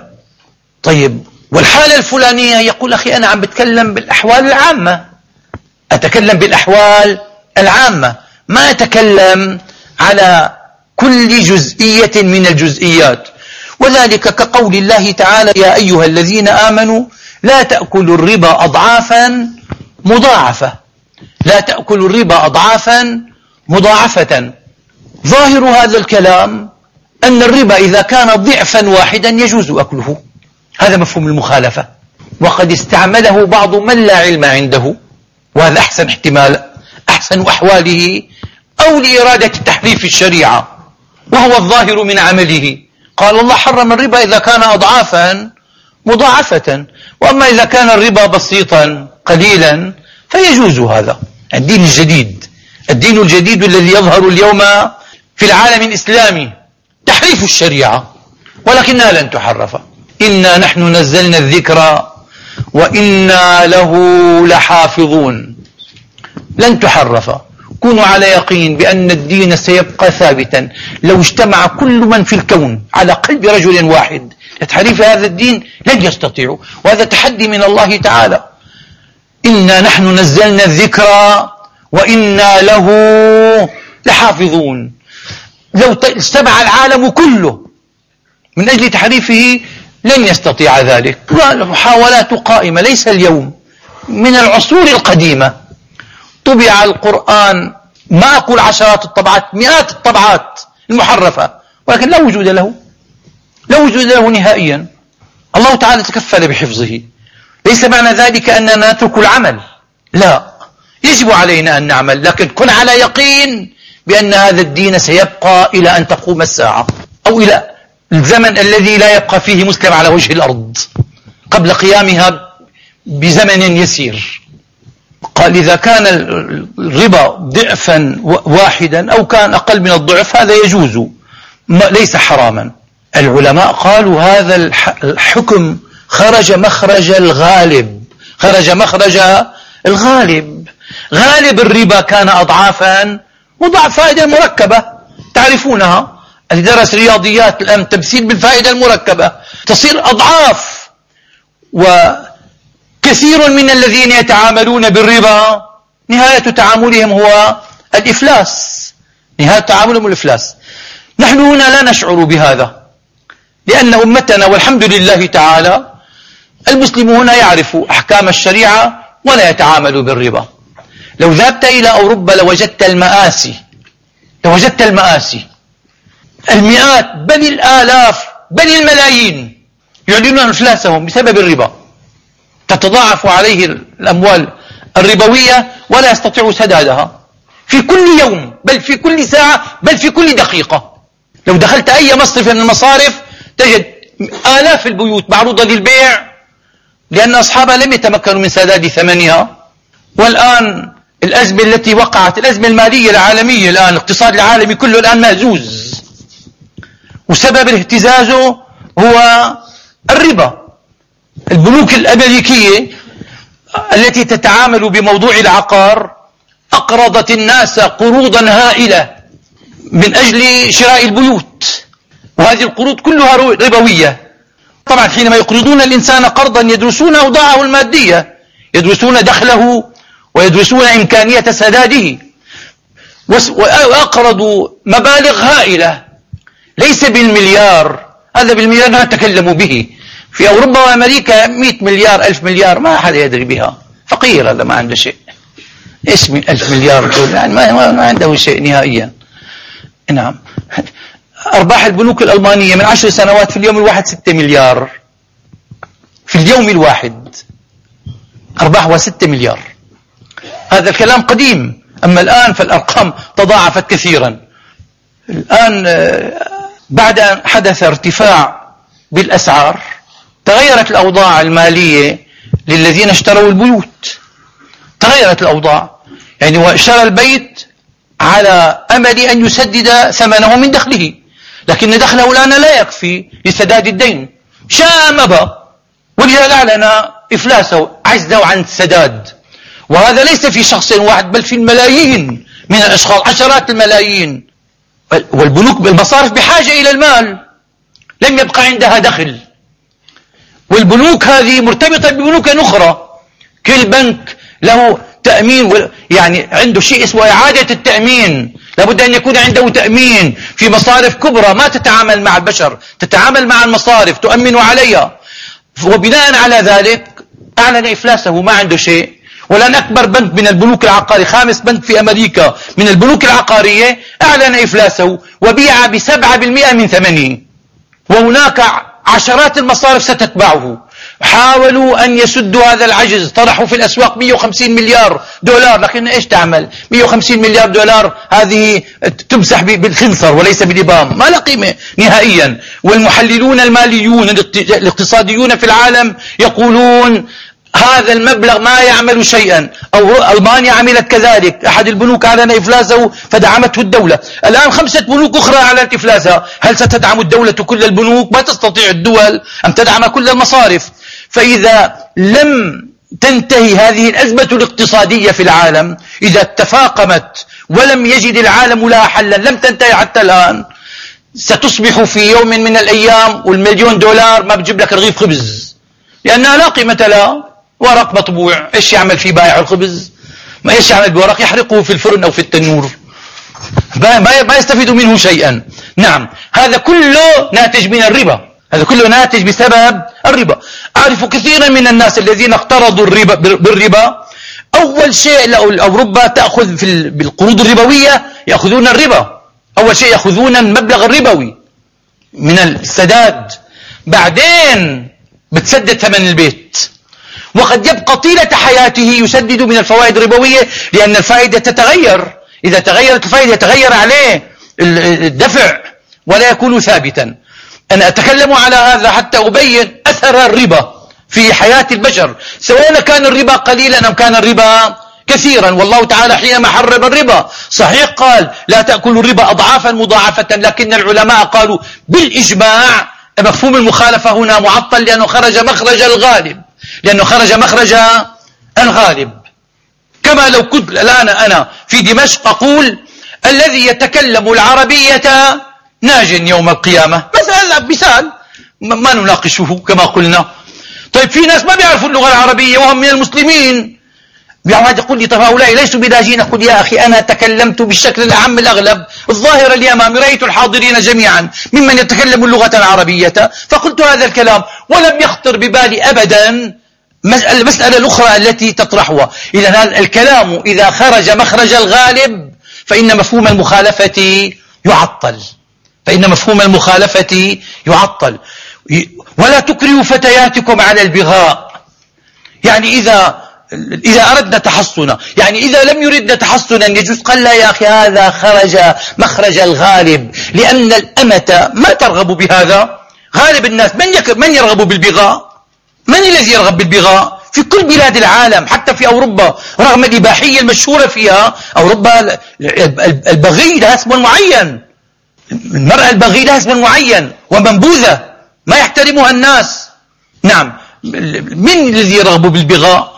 طيب والحالة الفلانية يقول أخي أنا عم بتكلم بالأحوال العامة، أتكلم بالأحوال العامة، ما أتكلم على كل جزئية من الجزئيات. وذلك كقول الله تعالى: يا أيها الذين آمنوا لا تأكلوا الربا أضعافا مضاعفة، لا تأكلوا الربا أضعافا مضاعفة. ظاهر هذا الكلام أن الربا إذا كان ضعفا واحدا يجوز أكله، هذا مفهوم المخالفة. وقد استعمله بعض من لا علم عنده، وهذا أحسن احتمال، أحسن أحواله، أو لإرادة تحريف الشريعة، وهو الظاهر من عمله. قال الله حرم الربا إذا كان أضعافا مضاعفة، وأما إذا كان الربا بسيطا قليلا فيجوز هذا. الدين الجديد الدين الجديد الذي يظهر اليوم في العالم الإسلامي تحريف الشريعة، ولكنها لن تحرف. إنا نحن نزلنا الذكر وإنا له لحافظون. لن تحرف. كونوا على يقين بأن الدين سيبقى ثابتا لو اجتمع كل من في الكون على قلب رجل واحد لتحريف هذا الدين لن يستطيعوا، وهذا تحدي من الله تعالى. إنا نحن نزلنا الذكر وإنا له لحافظون. لو اجتمع العالم كله من أجل تحريفه لن يستطيع ذلك. محاولات قائمة ليس اليوم، من العصور القديمة طبع القرآن، ما أقول عشرات الطبعات، مئات الطبعات المحرفة، ولكن لا وجود له، لا وجود له نهائيا. الله تعالى تكفل بحفظه. ليس معنى ذلك أننا نترك العمل، لا، يجب علينا أن نعمل، لكن كن على يقين بأن هذا الدين سيبقى إلى أن تقوم الساعة، أو إلى الزمن الذي لا يبقى فيه مسلم على وجه الأرض قبل قيامها بزمن يسير. قال إذا كان الربا ضعفا واحدا أو كان أقل من الضعف هذا يجوز، ليس حراما. العلماء قالوا هذا الحكم خرج مخرج الغالب، خرج مخرج الغالب. غالب الربا كان أضعافا وضعف فائدة مركبة تعرفونها، اللي درس رياضيات الآن تمثيل بالفائدة المركبة تصير أضعاف. وكثير من الذين يتعاملون بالربا نهاية تعاملهم هو الإفلاس، نهاية تعاملهم الإفلاس. نحن هنا لا نشعر بهذا، لأن أمتنا والحمد لله تعالى المسلمون هنا يعرفوا أحكام الشريعة ولا يتعاملوا بالربا. لو ذهبت إلى أوروبا لوجدت المآسي، لوجدت المآسي، المئات بل الآلاف بل الملايين يعلنون إفلاسهم بسبب الربا. تتضاعف عليه الأموال الربوية ولا يستطيع سدادها في كل يوم، بل في كل ساعة، بل في كل دقيقة. لو دخلت أي مصرف من المصارف تجد آلاف البيوت معروضة للبيع لأن أصحابها لم يتمكنوا من سداد ثمنها. والآن الأزمة التي وقعت، الأزمة المالية العالمية الآن، الاقتصاد العالمي كله الآن مهزوز، وسبب اهتزازه هو الربا. البنوك الأمريكية التي تتعامل بموضوع العقار أقرضت الناس قروضا هائلة من أجل شراء البيوت، وهذه القروض كلها ربوية. طبعا حينما يقرضون الإنسان قرضا يدرسون أوضاعه المادية، يدرسون دخله ويدرسون إمكانية سداده، وأقرضوا مبالغ هائلة ليس بالمليار، هذا بالمليار لا تكلموا به. في أوروبا وأمريكا مئة مليار ألف مليار ما أحد يدري بها، فقير هذا ما عنده شيء. إيش من ألف مليار دول يعني ما, ما عنده شيء نهائيا. نعم، أرباح البنوك الألمانية من عشر سنوات في اليوم الواحد ستة مليار، في اليوم الواحد أرباحها ستة مليار. هذا الكلام قديم، أما الآن فالأرقام تضاعفت كثيرا. الآن بعد أن حدث ارتفاع بالأسعار تغيرت الأوضاع المالية للذين اشتروا البيوت، تغيرت الأوضاع. يعني هو اشترى البيت على أمل أن يسدد ثمنه من دخله، لكن دخله الآن لا يكفي لسداد الدين، شاء مبى، ولذا أعلن إفلاسه عجزه عن السداد. وهذا ليس في شخص واحد بل في الملايين من الأشخاص، عشرات الملايين. والبنوك بالمصارف بحاجة إلى المال، لم يبقى عندها دخل. والبنوك هذه مرتبطة ببنوك أخرى، كل بنك له تأمين، يعني عنده شيء اسمه إعادة التأمين، لابد أن يكون عنده تأمين في مصارف كبرى ما تتعامل مع البشر، تتعامل مع المصارف تؤمن عليها. وبناء على ذلك أعلن إفلاسه، ما عنده شيء. والآن أكبر بنك من البنوك العقارية، خامس بنك في أمريكا من البنوك العقارية، أعلن إفلاسه وبيع بسبعة بالمئة من ثمنه، وهناك عشرات المصارف ستتبعه. حاولوا أن يسدوا هذا العجز، طرحوا في الأسواق مئة وخمسين مليار دولار، لكن إيش تعمل؟ مئة وخمسين مليار دولار هذه تمسح بالخنصر وليس بالإبهام، ما لا قيمة نهائيا. والمحللون الماليون الاقتصاديون في العالم يقولون هذا المبلغ ما يعمل شيئا، أو ألمانيا عملت كذلك، أحد البنوك أعلن إفلاسه فدعمته الدولة، الآن خمسة بنوك أخرى أعلنت إفلاسها، هل ستدعم الدولة كل البنوك؟ ما تستطيع الدول أن تدعم كل المصارف. فإذا لم تنتهي هذه الأزمة الاقتصادية في العالم، إذا تفاقمت ولم يجد العالم لها حلا، لم تنتهي حتى الآن، ستصبح في يوم من الأيام والمليون دولار ما بتجيب لك رغيف خبز، لأنها لا قيمة لها، ورق مطبوع، إيش يعمل في بائع الخبز؟ ما إيش يعمل بورق؟ يحرقه في الفرن أو في التنور، ما يستفيد منه شيئا. نعم، هذا كله ناتج من الربا، هذا كله ناتج بسبب الربا. أعرف كثيرا من الناس الذين اقترضوا الربا بالربا، أول شيء أوروبا تأخذ في بالقروض الربوية، يأخذون الربا، أول شيء يأخذون المبلغ الربوي من السداد، بعدين بتسدد ثمن البيت، وقد يبقى طيلة حياته يسدد من الفوائد الربوية، لأن الفائدة تتغير، إذا تغيرت الفائدة يتغير عليه الدفع ولا يكون ثابتا. أنا أتكلم على هذا حتى أبين أثر الربا في حياة البشر، سواء كان الربا قليلا أم كان الربا كثيرا. والله تعالى حينما حرم الربا صحيح قال لا تأكلوا الربا أضعافا مضاعفة، لكن العلماء قالوا بالإجماع مفهوم المخالفة هنا معطل، لأنه خرج مخرج الغالب، لأنه خرج مخرج الغالب. كما لو كنت الآن أنا في دمشق أقول الذي يتكلم العربية ناج يوم القيامة مثلا، مثال ما نناقشه كما قلنا. طيب في ناس ما بيعرفوا اللغة العربية وهم من المسلمين، بيعمل يقول لي طب هؤلاء ليسوا بداجين، أقول يا أخي أنا تكلمت بالشكل العام الأغلب، الظاهر اليوم رأيت الحاضرين جميعا ممن يتكلم اللغة العربية، فقلت هذا الكلام ولم يخطر ببالي أبدا المسألة الأخرى التي تطرحها. إذا الكلام إذا خرج مخرج الغالب فإن مفهوم المخالفة يعطل، فإن مفهوم المخالفة يعطل. ولا تكرهوا فتياتكم على البغاء، يعني إذا إذا أردنا تحصنا، يعني إذا لم يردنا تحصنا يجوز، قال لا يا أخي هذا خرج مخرج الغالب، لأن الأمة ما ترغب بهذا. غالب الناس من, يك... من يرغب بالبغاء؟ من الذي يرغب بالبغاء؟ في كل بلاد العالم، حتى في أوروبا، رغم الإباحية المشهورة فيها أوروبا، البغي لها اسم معين، المرأة البغي لها اسم معين ومنبوذة ما يحترمها الناس. نعم، من الذي يرغب بالبغاء؟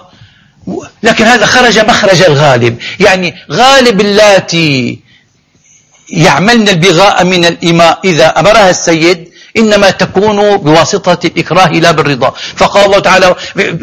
لكن هذا خرج مخرج الغالب، يعني غالب اللاتي يعملن البغاء من الإماء إذا أمرها السيد إنما تكون بواسطة الإكراه لا بالرضا. فقال الله تعالى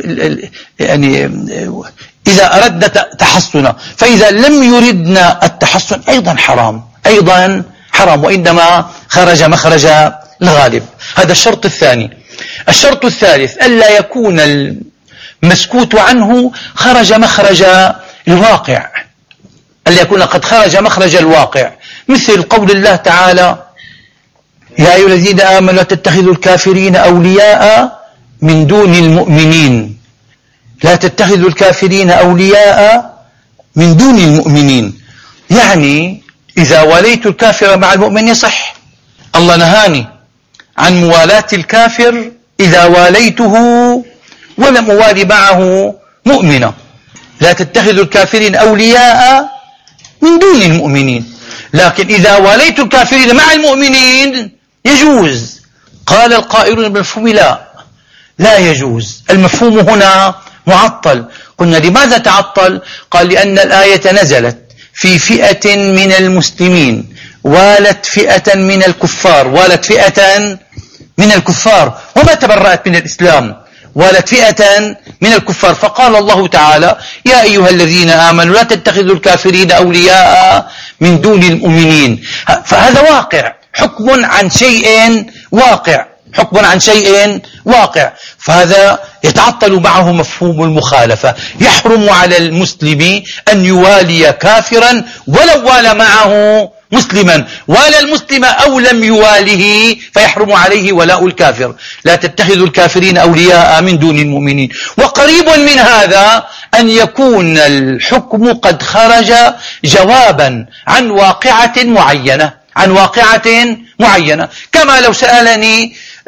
يعني إذا أردنا تحصنا، فإذا لم يردنا التحصن أيضا حرام، أيضا حرام، وإنما خرج مخرج الغالب. هذا الشرط الثاني. الشرط الثالث ألا يكون المسكوت عنه خرج مخرج الواقع، ألا يكون قد خرج مخرج الواقع، مثل قول الله تعالى يا أيها الذين آمنوا لا تتخذوا الكافرين أولياء من دون المؤمنين، لا تتخذوا الكافرين أولياء من دون المؤمنين، يعني إذا واليت الكافر مع المؤمن يصح. الله نهاني عن موالاة الكافر إذا واليته ولم أوالي معه مؤمنا، لا تتخذوا الكافرين أولياء من دون المؤمنين، لكن إذا واليت الكافرين مع المؤمنين يجوز. قال القائلون بالمفهوم لا لا يجوز، المفهوم هنا معطل. قلنا لماذا تعطل؟ قال لأن الآية نزلت في فئة من المسلمين والت فئة من الكفار، والت فئة من الكفار وما تبرأت من الإسلام، والت فئة من الكفار. فقال الله تعالى يا أيها الذين آمنوا لا تتخذوا الكافرين أولياء من دون المؤمنين. فهذا واقع، حكم عن شيء واقع، حكم عن شيء واقع، فهذا يتعطل معه مفهوم المخالفة. يحرم على المسلم أن يوالي كافرا ولو والى معه مسلما، والى المسلم أو لم يواله فيحرم عليه ولاء الكافر. لا تتخذوا الكافرين أولياء من دون المؤمنين. وقريب من هذا أن يكون الحكم قد خرج جوابا عن واقعة معينة، عن واقعة معينة، كما لو سألني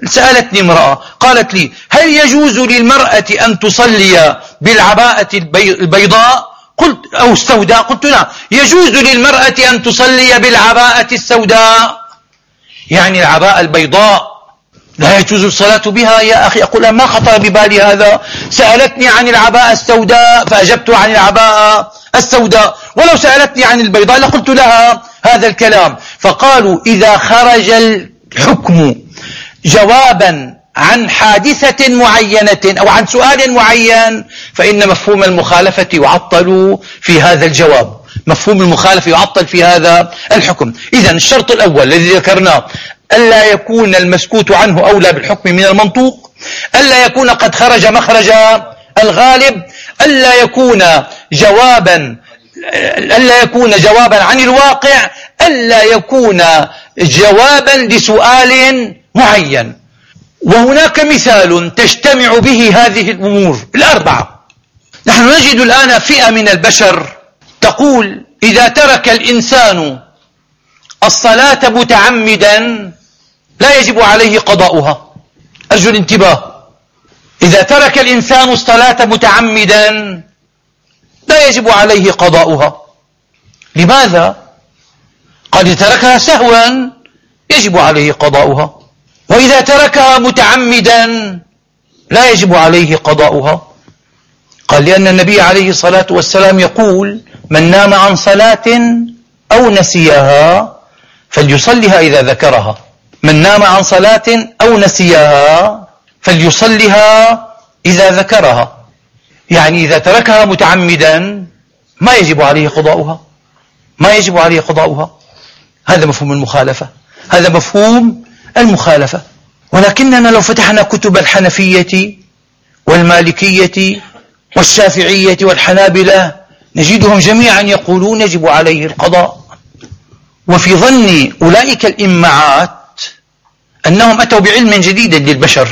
سألتني امرأة قالت لي: هل يجوز للمرأة أن تصلي بالعباءة البيضاء قلت أو السوداء؟ قلت: نعم، يجوز للمرأة أن تصلي بالعباءة السوداء، يعني العباءة البيضاء لا يجوز الصلاة بها يا أخي. أقول: ما خطر ببالي هذا، سألتني عن العباءة السوداء فأجبت عن العباءة السوداء، ولو سألتني عن البيضاء لقلت لها هذا الكلام. فقالوا: إذا خرج الحكم جوابا عن حادثة معينة أو عن سؤال معين فإن مفهوم المخالفة يعطل في هذا الجواب، مفهوم المخالفة يعطل في هذا الحكم. إذن الشرط الأول الذي ذكرناه: ألا يكون المسكوت عنه أولى بالحكم من المنطوق، ألا يكون قد خرج مخرج الغالب، ألا يكون جوابا ألا يكون جوابا عن الواقع، ألا يكون جوابا لسؤال معين. وهناك مثال تجتمع به هذه الأمور الأربعة. نحن نجد الآن فئة من البشر تقول: إذا ترك الإنسان الصلاة متعمدا لا يجب عليه قضاؤها. أرجو الانتباه، إذا ترك الإنسان الصلاة متعمدا لا يجب عليه قضاؤها. لماذا؟ قد تركها سهوا يجب عليه قضاؤها، وإذا تركها متعمدا لا يجب عليه قضاؤها. قال: لأن النبي عليه الصلاة والسلام يقول: من نام عن صلاة أو نسيها فليصلها إذا ذكرها. من نام عن صلاة أو نسيها فليصلها إذا ذكرها، يعني إذا تركها متعمدا ما يجب عليه قضاؤها، ما يجب عليه قضاؤها. هذا مفهوم المخالفة، هذا مفهوم المخالفة. ولكننا لو فتحنا كتب الحنفية والمالكية والشافعية والحنابلة نجدهم جميعا يقولون يجب عليه القضاء. وفي ظن أولئك الإمعات أنهم أتوا بعلم جديد للبشر.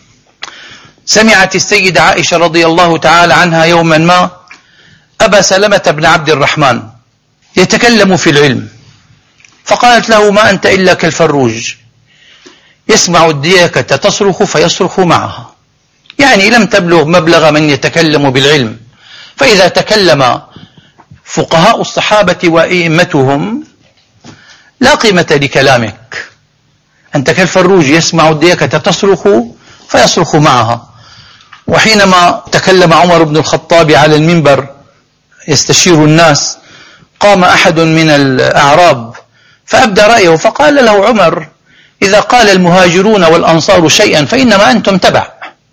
سمعت السيدة عائشة رضي الله تعالى عنها يوما ما أبا سلمة بن عبد الرحمن يتكلم في العلم، فقالت له: ما أنت إلا كالفروج يسمع الديكة تصرخ فيصرخ معها، يعني لم تبلغ مبلغ من يتكلم بالعلم. فإذا تكلم فقهاء الصحابة وأئمتهم لا قيمة لكلامك، أنت كالفروج يسمع الديكة تصرخ فيصرخ معها. وحينما تكلم عمر بن الخطاب على المنبر يستشير الناس قام أحد من الأعراب فأبدى رأيه فقال له عمر: إذا قال المهاجرون والأنصار شيئا فإنما أنتم تبع،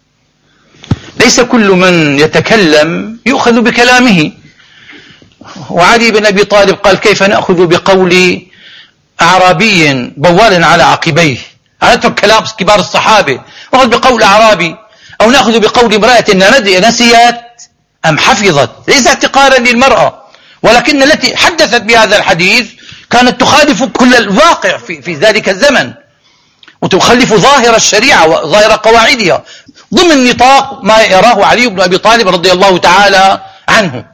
ليس كل من يتكلم يؤخذ بكلامه. وعلي بن أبي طالب قال: كيف نأخذ بقول أعرابي بوال على عقبيه؟ نترك كلام كبار الصحابة نأخذ بقول أعرابي، أو نأخذ بقول امرأة نسيت أم حفظت؟ ليس احتقارا للمرأة، ولكن التي حدثت بهذا الحديث كانت تخالف كل الواقع في, في ذلك الزمن، وتخالف ظاهر الشريعة وظاهر قواعدها ضمن نطاق ما يراه علي بن أبي طالب رضي الله تعالى عنه.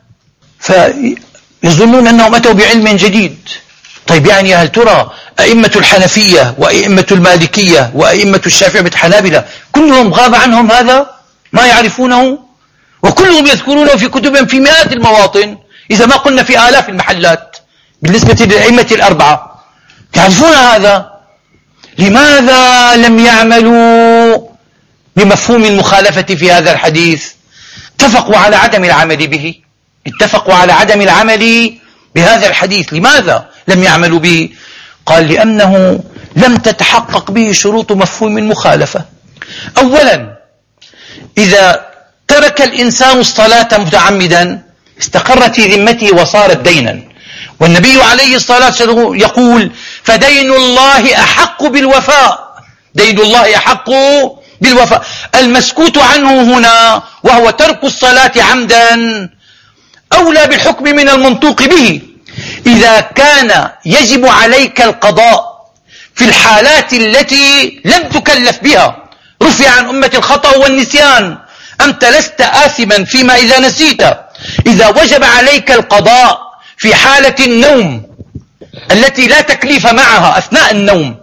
فيظنون أنهم أتوا بعلم جديد. طيب يعني هل ترى أئمة الحنفية وأئمة المالكية وأئمة الشافعية والحنابلة كلهم غاب عنهم هذا؟ ما يعرفونه؟ وكلهم يذكرونه في كتبهم في مئات المواطن، إذا ما قلنا في آلاف المحلات بالنسبة للأئمة الأربعة، يعرفون هذا. لماذا لم يعملوا بمفهوم المخالفة في هذا الحديث؟ اتفقوا على عدم العمل به، اتفقوا على عدم العمل بهذا الحديث. لماذا لم يعملوا به؟ قال: لأنه لم تتحقق به شروط مفهوم المخالفة. أولا، إذا ترك الإنسان الصلاة متعمدا استقرت في ذمته وصارت دينا، والنبي عليه الصلاة والسلام يقول: فدين الله أحق بالوفاء، دين الله أحق بالوفاء. المسكوت عنه هنا وهو ترك الصلاة عمدا أولى بالحكم من المنطوق به. إذا كان يجب عليك القضاء في الحالات التي لم تكلف بها، رفع عن أمة الخطأ والنسيان، أنت لست آثما فيما إذا نسيت. إذا وجب عليك القضاء في حالة النوم التي لا تكليف معها أثناء النوم،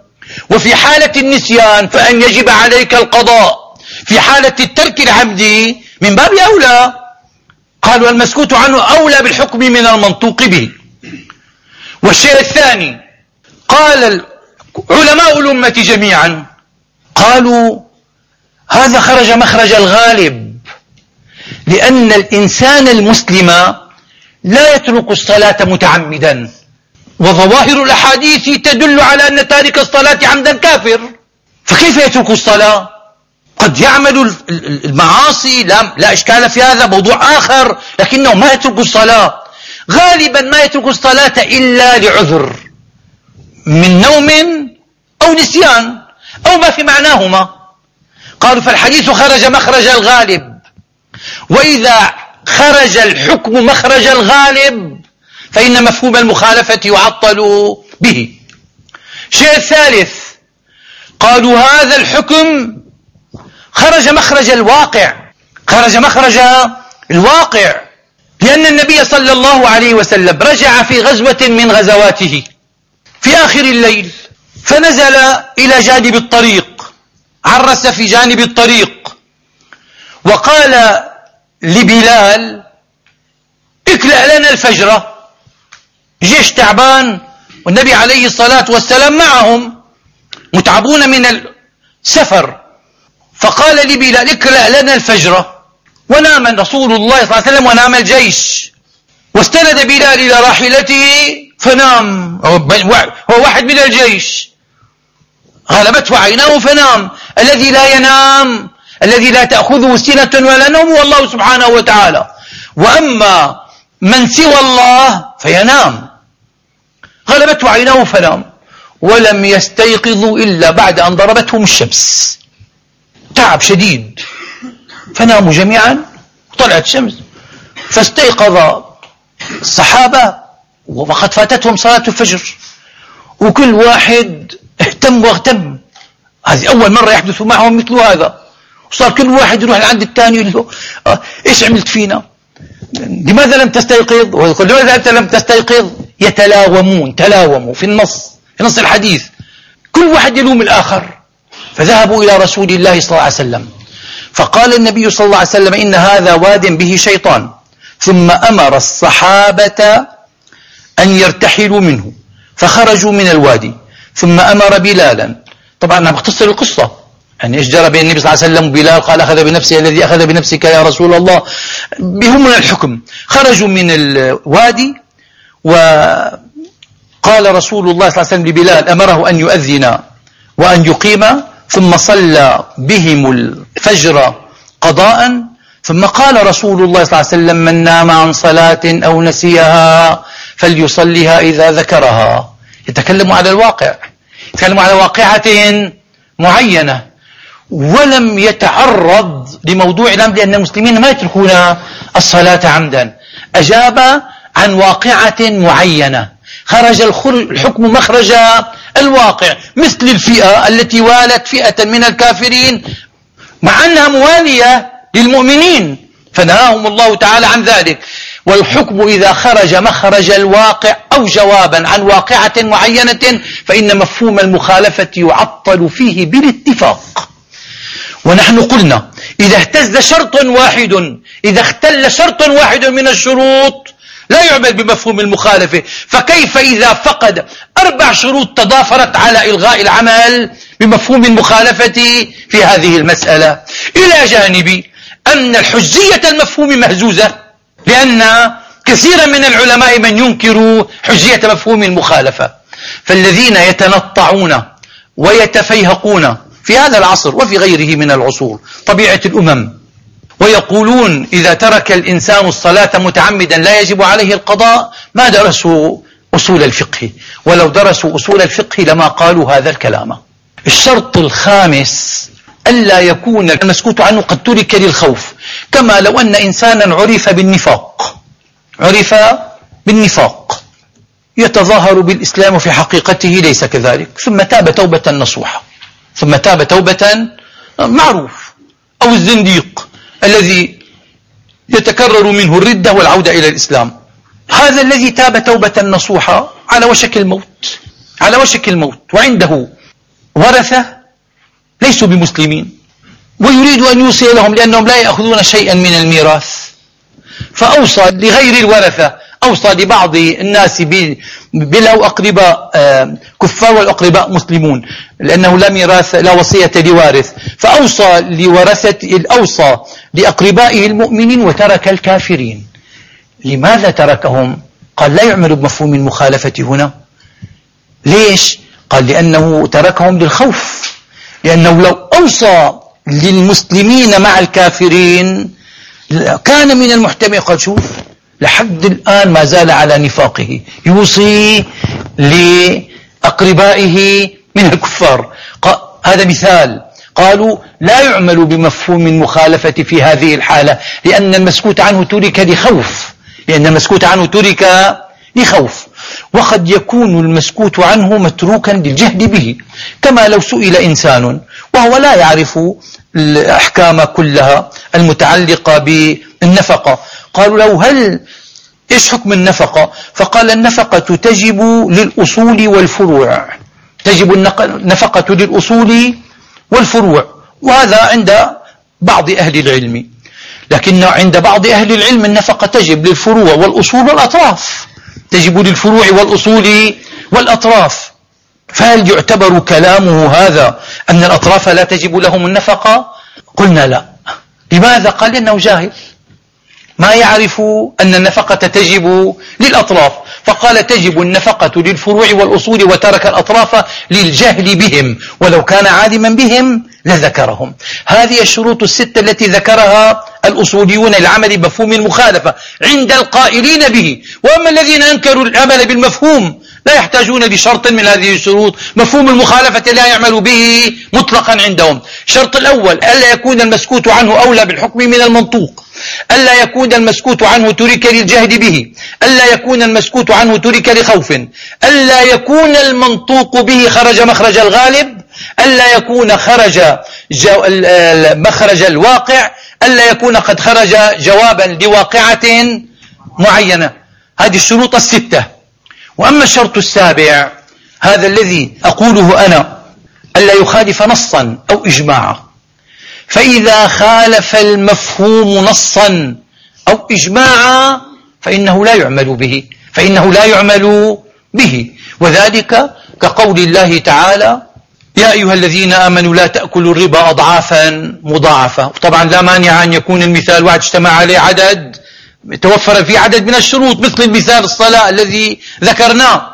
وفي حالة النسيان فأن يجب عليك القضاء، في حالة الترك العمدي من باب أولى. قالوا المسكوت عنه أولى بالحكم من المنطوق به. والشيء الثاني، قال علماء الأمة جميعا قالوا هذا خرج مخرج الغالب، لأن الإنسان المسلم لا يترك الصلاة متعمدا، وظواهر الأحاديث تدل على أن تارك الصلاة عمدا كافر، فكيف يترك الصلاة؟ قد يعمل المعاصي، لا, لا إشكال في هذا، موضوع آخر، لكنه ما يترك الصلاة. غالبا ما يترك الصلاة إلا لعذر من نوم أو نسيان أو ما في معناهما. قالوا فالحديث خرج مخرج الغالب، وإذا خرج الحكم مخرج الغالب فإن مفهوم المخالفة يعطل به. الشيء الثالث، قالوا هذا الحكم خرج مخرج الواقع، خرج مخرج الواقع، لأن النبي صلى الله عليه وسلم رجع في غزوة من غزواته في آخر الليل، فنزل إلى جانب الطريق، عرس في جانب الطريق، وقال لبلال اكلأ لنا الفجر. جيش تعبان والنبي عليه الصلاة والسلام معهم متعبون من السفر، فقال لبلال اكلأ لنا الفجر، ونام رسول الله صلى الله عليه وسلم ونام الجيش، واستند بلال إلى راحلته فنام، هو واحد من الجيش، غلبته عيناه فنام. الذي لا ينام، الذي لا تأخذه سنة ولا نوم هو الله سبحانه وتعالى، وأما من سوى الله فينام. غلبته عيناه فنام، ولم يستيقظوا إلا بعد أن ضربتهم الشمس، تعب شديد، فناموا جميعا وطلعت الشمس، فاستيقظ الصحابة وقد فاتتهم صلاة الفجر، وكل واحد اهتم واغتم. هذه أول مرة يحدث معهم مثل هذا، وصار كل واحد يروح عند الثاني يقول له اه ايش عملت فينا؟ لماذا لم تستيقظ؟ ويقول لماذا أنت لم تستيقظ؟ يتلاومون، تلاوموا في النص، في نص الحديث، كل واحد يلوم الآخر. فذهبوا إلى رسول الله صلى الله عليه وسلم، فقال النبي صلى الله عليه وسلم إن هذا واد به شيطان، ثم أمر الصحابة أن يرتحلوا منه، فخرجوا من الوادي، ثم أمر بلالا. طبعا أنا بختصر القصة، يعني إيش جرى بين النبي صلى الله عليه وسلم وبلال؟ قال أخذ بنفسه الذي أخذ بنفسك يا رسول الله، بهمنا الحكم. خرجوا من الوادي، وقال رسول الله صلى الله عليه وسلم لبلال، أمره أن يؤذن وأن يقيم، ثم صلى بهم الفجر قضاء، ثم قال رسول الله صلى الله عليه وسلم من نام عن صلاة أو نسيها فليصليها إذا ذكرها. يتكلم على الواقع، يتكلم على واقعة معينة، ولم يتعرض لموضوع الأمر، لأن المسلمين ما يتركون الصلاة عمدا. أجاب عن واقعة معينة، خرج الحكم مخرج الواقع، مثل الفئة التي والت فئة من الكافرين مع أنها موالية للمؤمنين، فنهاهم الله تعالى عن ذلك. والحكم إذا خرج مخرج الواقع أو جوابا عن واقعة معينة فإن مفهوم المخالفة يعطل فيه بالاتفاق. ونحن قلنا إذا اهتز شرط واحد، إذا اختل شرط واحد من الشروط لا يعمل بمفهوم المخالفة، فكيف إذا فقد أربع شروط تضافرت على إلغاء العمل بمفهوم المخالفة في هذه المسألة؟ إلى جانب أن الحجية المفهوم مهزوزة، لأن كثيرا من العلماء من ينكر حجية مفهوم المخالفة. فالذين يتنطعون ويتفيهقون في هذا العصر وفي غيره من العصور طبيعة الأمم، ويقولون إذا ترك الإنسان الصلاة متعمدا لا يجب عليه القضاء، ما درسوا أصول الفقه، ولو درسوا أصول الفقه لما قالوا هذا الكلام. الشرط الخامس ألا يكون المسكوت عنه قد ترك للخوف، كما لو أن إنسانا عرف بالنفاق، عرف بالنفاق يتظاهر بالإسلام في حقيقته ليس كذلك، ثم تاب توبة نصوحة، ثم تاب توبة معروف، أو الزنديق الذي يتكرر منه الردة والعودة إلى الإسلام، هذا الذي تاب توبة نصوحة على وشك الموت، على وشك الموت، وعنده ورثة ليسوا بمسلمين ويريد أن يوصي لهم لأنهم لا يأخذون شيئا من الميراث، فأوصى لغير الورثة، أوصى لبعض الناس بلا أقرباء كفار والأقرباء مسلمون، لأنه لا ميراث لا وصية لوارث، فأوصى لورثة الأوصى لأقربائه المؤمنين وترك الكافرين. لماذا تركهم؟ قال لا يعمل بمفهوم المخالفة هنا. ليش؟ قال لأنه تركهم للخوف، لأنه لو أوصى للمسلمين مع الكافرين كان من المحتمل، قال شوف لحد الآن ما زال على نفاقه يوصي لأقربائه من الكفار. هذا مثال. قالوا لا يعمل بمفهوم المخالفة في هذه الحالة لأن المسكوت عنه ترك لخوف، لأن المسكوت عنه ترك لخوف. وقد يكون المسكوت عنه متروكا للجهل به، كما لو سئل إنسان وهو لا يعرف الأحكام كلها المتعلقة بالنفقة، قالوا له هل إيش حكم النفقة؟ فقال النفقة تجب للأصول والفروع، تجب النفقة للأصول والفروع، وهذا عند بعض أهل العلم، لكن عند بعض أهل العلم النفقة تجب للفروع والأصول والأطراف، تجب للفروع والأصول والأطراف. فهل يعتبر كلامه هذا أن الأطراف لا تجب لهم النفقة؟ قلنا لا. لماذا؟ قال لأنه جاهل ما يعرف أن النفقة تجب للأطراف، فقال تجب النفقة للفروع والأصول وترك الأطراف للجهل بهم، ولو كان عالما بهم لذكرهم. هذه الشروط الستة التي ذكرها الأصوليون للعمل بمفهوم المخالفة عند القائلين به. وأما الذين أنكروا العمل بالمفهوم لا يحتاجون لشرط من هذه الشروط، مفهوم المخالفة لا يعمل به مطلقا عندهم. الشرط الأول ألا يكون المسكوت عنه أولى بالحكم من المنطوق، ألا يكون المسكوت عنه ترك للجهد به، ألا يكون المسكوت عنه ترك لخوف، ألا يكون المنطوق به خرج مخرج الغالب، ألا يكون خرج جو مخرج الواقع، ألا يكون قد خرج جوابا لواقعة معينة. هذه الشروط الستة. وأما الشرط السابع هذا الذي أقوله أنا، ألا يخالف نصا أو إجماعا، فإذا خالف المفهوم نصا أو إجماعا فإنه لا يعمل به، فإنه لا يعمل به. وذلك كقول الله تعالى يا أيها الذين آمنوا لا تأكلوا الربا أضعافا مضاعفة. طبعا لا مانع أن يكون المثال واحد اجتمع عليه عدد، توفر فيه عدد من الشروط، مثل المثال الصلاة الذي ذكرناه.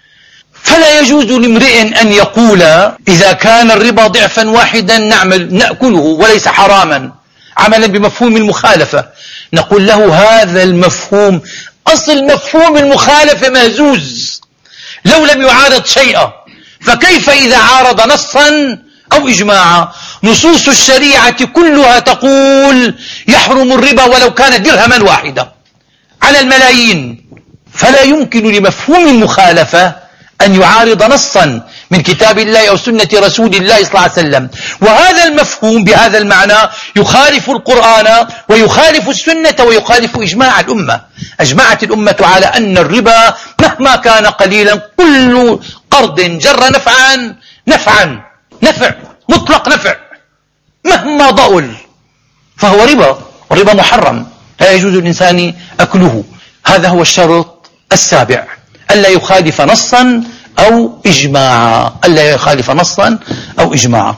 فلا يجوز لامرئ أن يقول إذا كان الربا ضعفا واحدا نعمل نأكله وليس حراما عملا بمفهوم المخالفة. نقول له هذا المفهوم أصل مفهوم المخالفة مهزوز لو لم يعارض شيئا، فكيف إذا عارض نصا أو إجماعا؟ نصوص الشريعة كلها تقول يحرم الربا ولو كان درهما واحدا على الملايين، فلا يمكن لمفهوم المخالفة أن يعارض نصا من كتاب الله أو سنة رسول الله صلى الله عليه وسلم. وهذا المفهوم بهذا المعنى يخالف القرآن ويخالف السنة ويخالف إجماع الأمة. أجمعت الأمة على أن الربا مهما كان قليلا كل قرض جر نفعا نفعا نفع مطلق نفع مهما ضئل فهو ربا، والربا محرم لا يجوز الإنسان أكله. هذا هو الشرط السابع، ألا يخالف نصا أو إجماعا، ألا يخالف نصا أو إجماعا.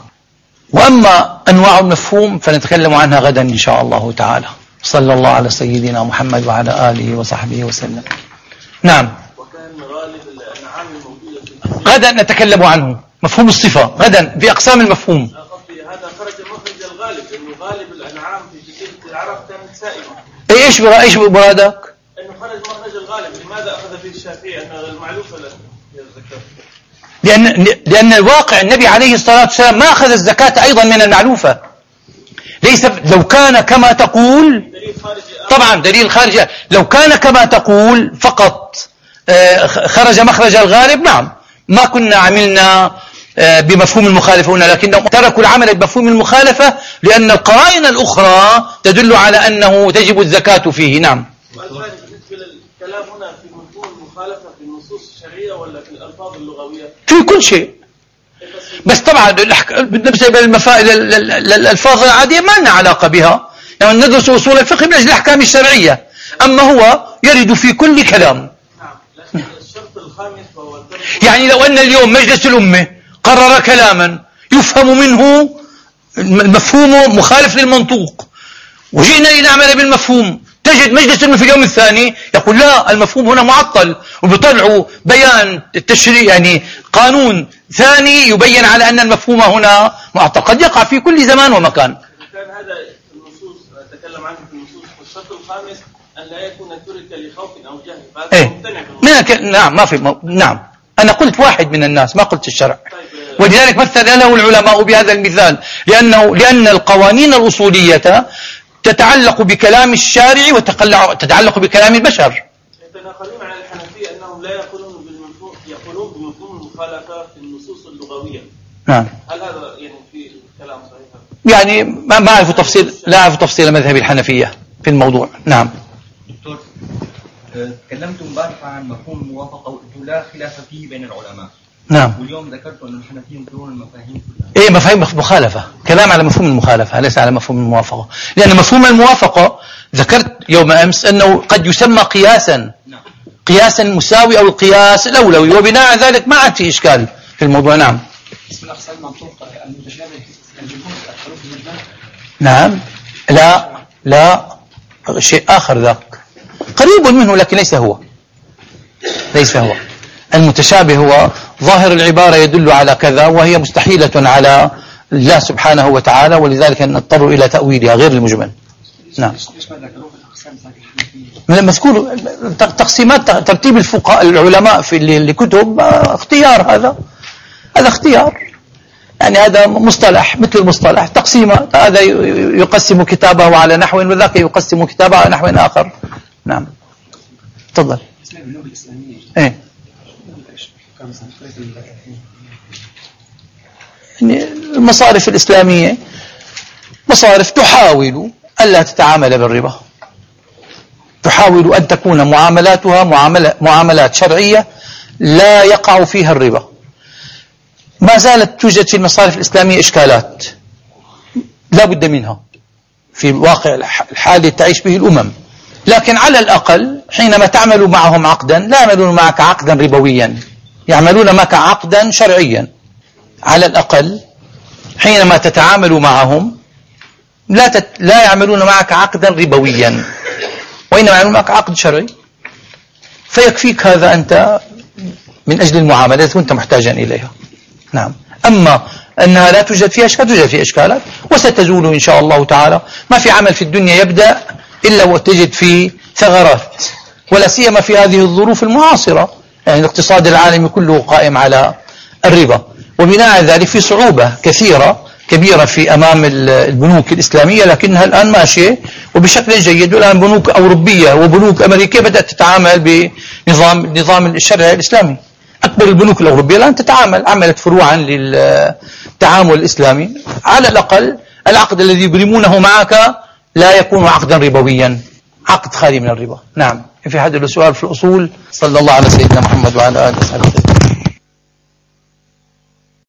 وأما أنواع المفهوم فنتكلم عنها غدا إن شاء الله تعالى. صلى الله على سيدنا محمد وعلى آله وصحبه وسلم. نعم. وكان غالب الأنعام الموجودة في غدا نتكلم عنه مفهوم الصفة غدا في أقسام المفهوم. هذا خرج مخرج الغالب، لأنه غالب الأنعام في جزيرة العرب كانت سائمة. أي إيش برا إيش مرادك؟ أنه خرج مخرج الغالب. لماذا أخذ فيه الشافعي أن المعلوفة لا الزكاة؟ لأن لأن الواقع النبي عليه الصلاة والسلام ما أخذ الزكاة أيضا من المعلوفة. ليس لو كان كما تقول طبعا دليل خارجي، لو كان كما تقول فقط خرج مخرج الغالب نعم ما كنا عملنا بمفهوم المخالفة هنا، لكنهم تركوا العمل بمفهوم المخالفة لأن القرائن الأخرى تدل على أنه تجب الزكاة فيه. نعم. بالنسبة للكلام هنا في مفهوم المخالفة في النصوص الشرعية ولا في الألفاظ اللغوية؟ في كل شيء. بس بس طبعا بالنسبة للألفاظ العادية ما لنا علاقة بها، يعني ندرس أصول الفقه من أجل الأحكام الشرعية، أما هو يرد في كل كلام. الشرط الخامس وهو يعني لو أن اليوم مجلس الأمة قرر كلاما يفهم منه المفهوم مخالف للمنطوق وجئنا لنعمل بالمفهوم، تجد مجلس الأمة في اليوم الثاني يقول لا المفهوم هنا معطل، وبيطلعوا بيان التشريع يعني قانون ثاني يبين على أن المفهوم هنا معطل. قد يقع في كل زمان ومكان. كان هذا النصوص نتكلم عنه في النصوص، والشرط الخامس أن لا يكون ترك لخوف أو جهل، فهذا إيه؟ ممتنع. نعم ما في م... نعم أنا قلت واحد من الناس ما قلت الشرع. ولذلك مثل له العلماء بهذا المثال، لأنه لأن القوانين الأصولية تتعلق بكلام الشارع وتتعلق بكلام البشر. يتناقلون على الحنفية أنهم لا يقولون بالمفهوم، يقولون بمفهوم المخالفة في النصوص اللغوية. نعم. هل هذا يعني في كلام صحيح؟ يعني ما ما أعرف تفصيل، لا أعرف تفصيل مذهب الحنفية في الموضوع. نعم. دكتور تكلمتم امبارح عن مفهوم الموافقة وأنه لا خلاف فيه بين العلماء. نعم. واليوم ذكرتوا أن الحنفية ينكرون المفاهيم كلها. إيه مفاهيم مخالفة، كلام على مفهوم المخالفة ليس على مفهوم الموافقة، لأن مفهوم الموافقة ذكرت يوم أمس أنه قد يسمى قياسا. نعم. قياسا مساوي أو القياس الأولوي، وبناء على ذلك ما عاد في إشكال في الموضوع. نعم. اسم الأقسام المنطوق المتشابه الجمهور الحروف المجمل. نعم. لا لا شيء آخر ذاك قريب منه لكن ليس هو. ليس هو المتشابه، هو ظاهر العبارة يدل على كذا وهي مستحيلة على الله سبحانه وتعالى، ولذلك نضطر إلى تأويلها غير المجمل. نعم. لما تقول تقسيمات ترتيب الفقهاء العلماء في الكتب اختيار، هذا هذا اختيار، يعني هذا مصطلح مثل المصطلح تقسيمات، هذا يقسم كتابه على نحو وذاك يقسم كتابه على نحو آخر. نعم. تفضل. ايه المصارف الإسلامية مصارف تحاول ألا تتعامل بالربا، تحاول أن تكون معاملاتها معاملات شرعية لا يقع فيها الربا. ما زالت توجد في المصارف الإسلامية إشكالات لا بد منها في الواقع الحالي تعيش به الأمم، لكن على الأقل حينما تعمل معهم عقدا لا يعملون معك عقدا ربويا، يعملون معك عقدا شرعيا. على الأقل حينما تتعامل معهم لا تت... لا يعملون معك عقدا ربويا، وإنما يعملون معك عقد شرعي، فيكفيك هذا أنت من أجل المعاملات وأنت محتاجا إليها. نعم. أما أنها لا توجد فيها إشكال، توجد فيها إشكالات وستزول إن شاء الله تعالى. ما في عمل في الدنيا يبدأ إلا وتجد فيه ثغرات، ولا سيما في هذه الظروف المعاصرة، يعني الاقتصاد العالمي كله قائم على الربا، وبناء على ذلك في صعوبة كثيرة كبيرة في أمام البنوك الإسلامية، لكنها الآن ماشية وبشكل جيد. والآن بنوك أوروبية وبنوك أمريكية بدأت تتعامل بنظام نظام الشرع الإسلامي. أكبر البنوك الأوروبية الآن تتعامل، عملت فروعا للتعامل الإسلامي. على الأقل العقد الذي يبرمونه معك لا يكون عقدا ربويا، عقد خالي من الربا. نعم. في حد له سؤال في الأصول؟ صلى الله على سيدنا محمد وعلى آله وصحبه.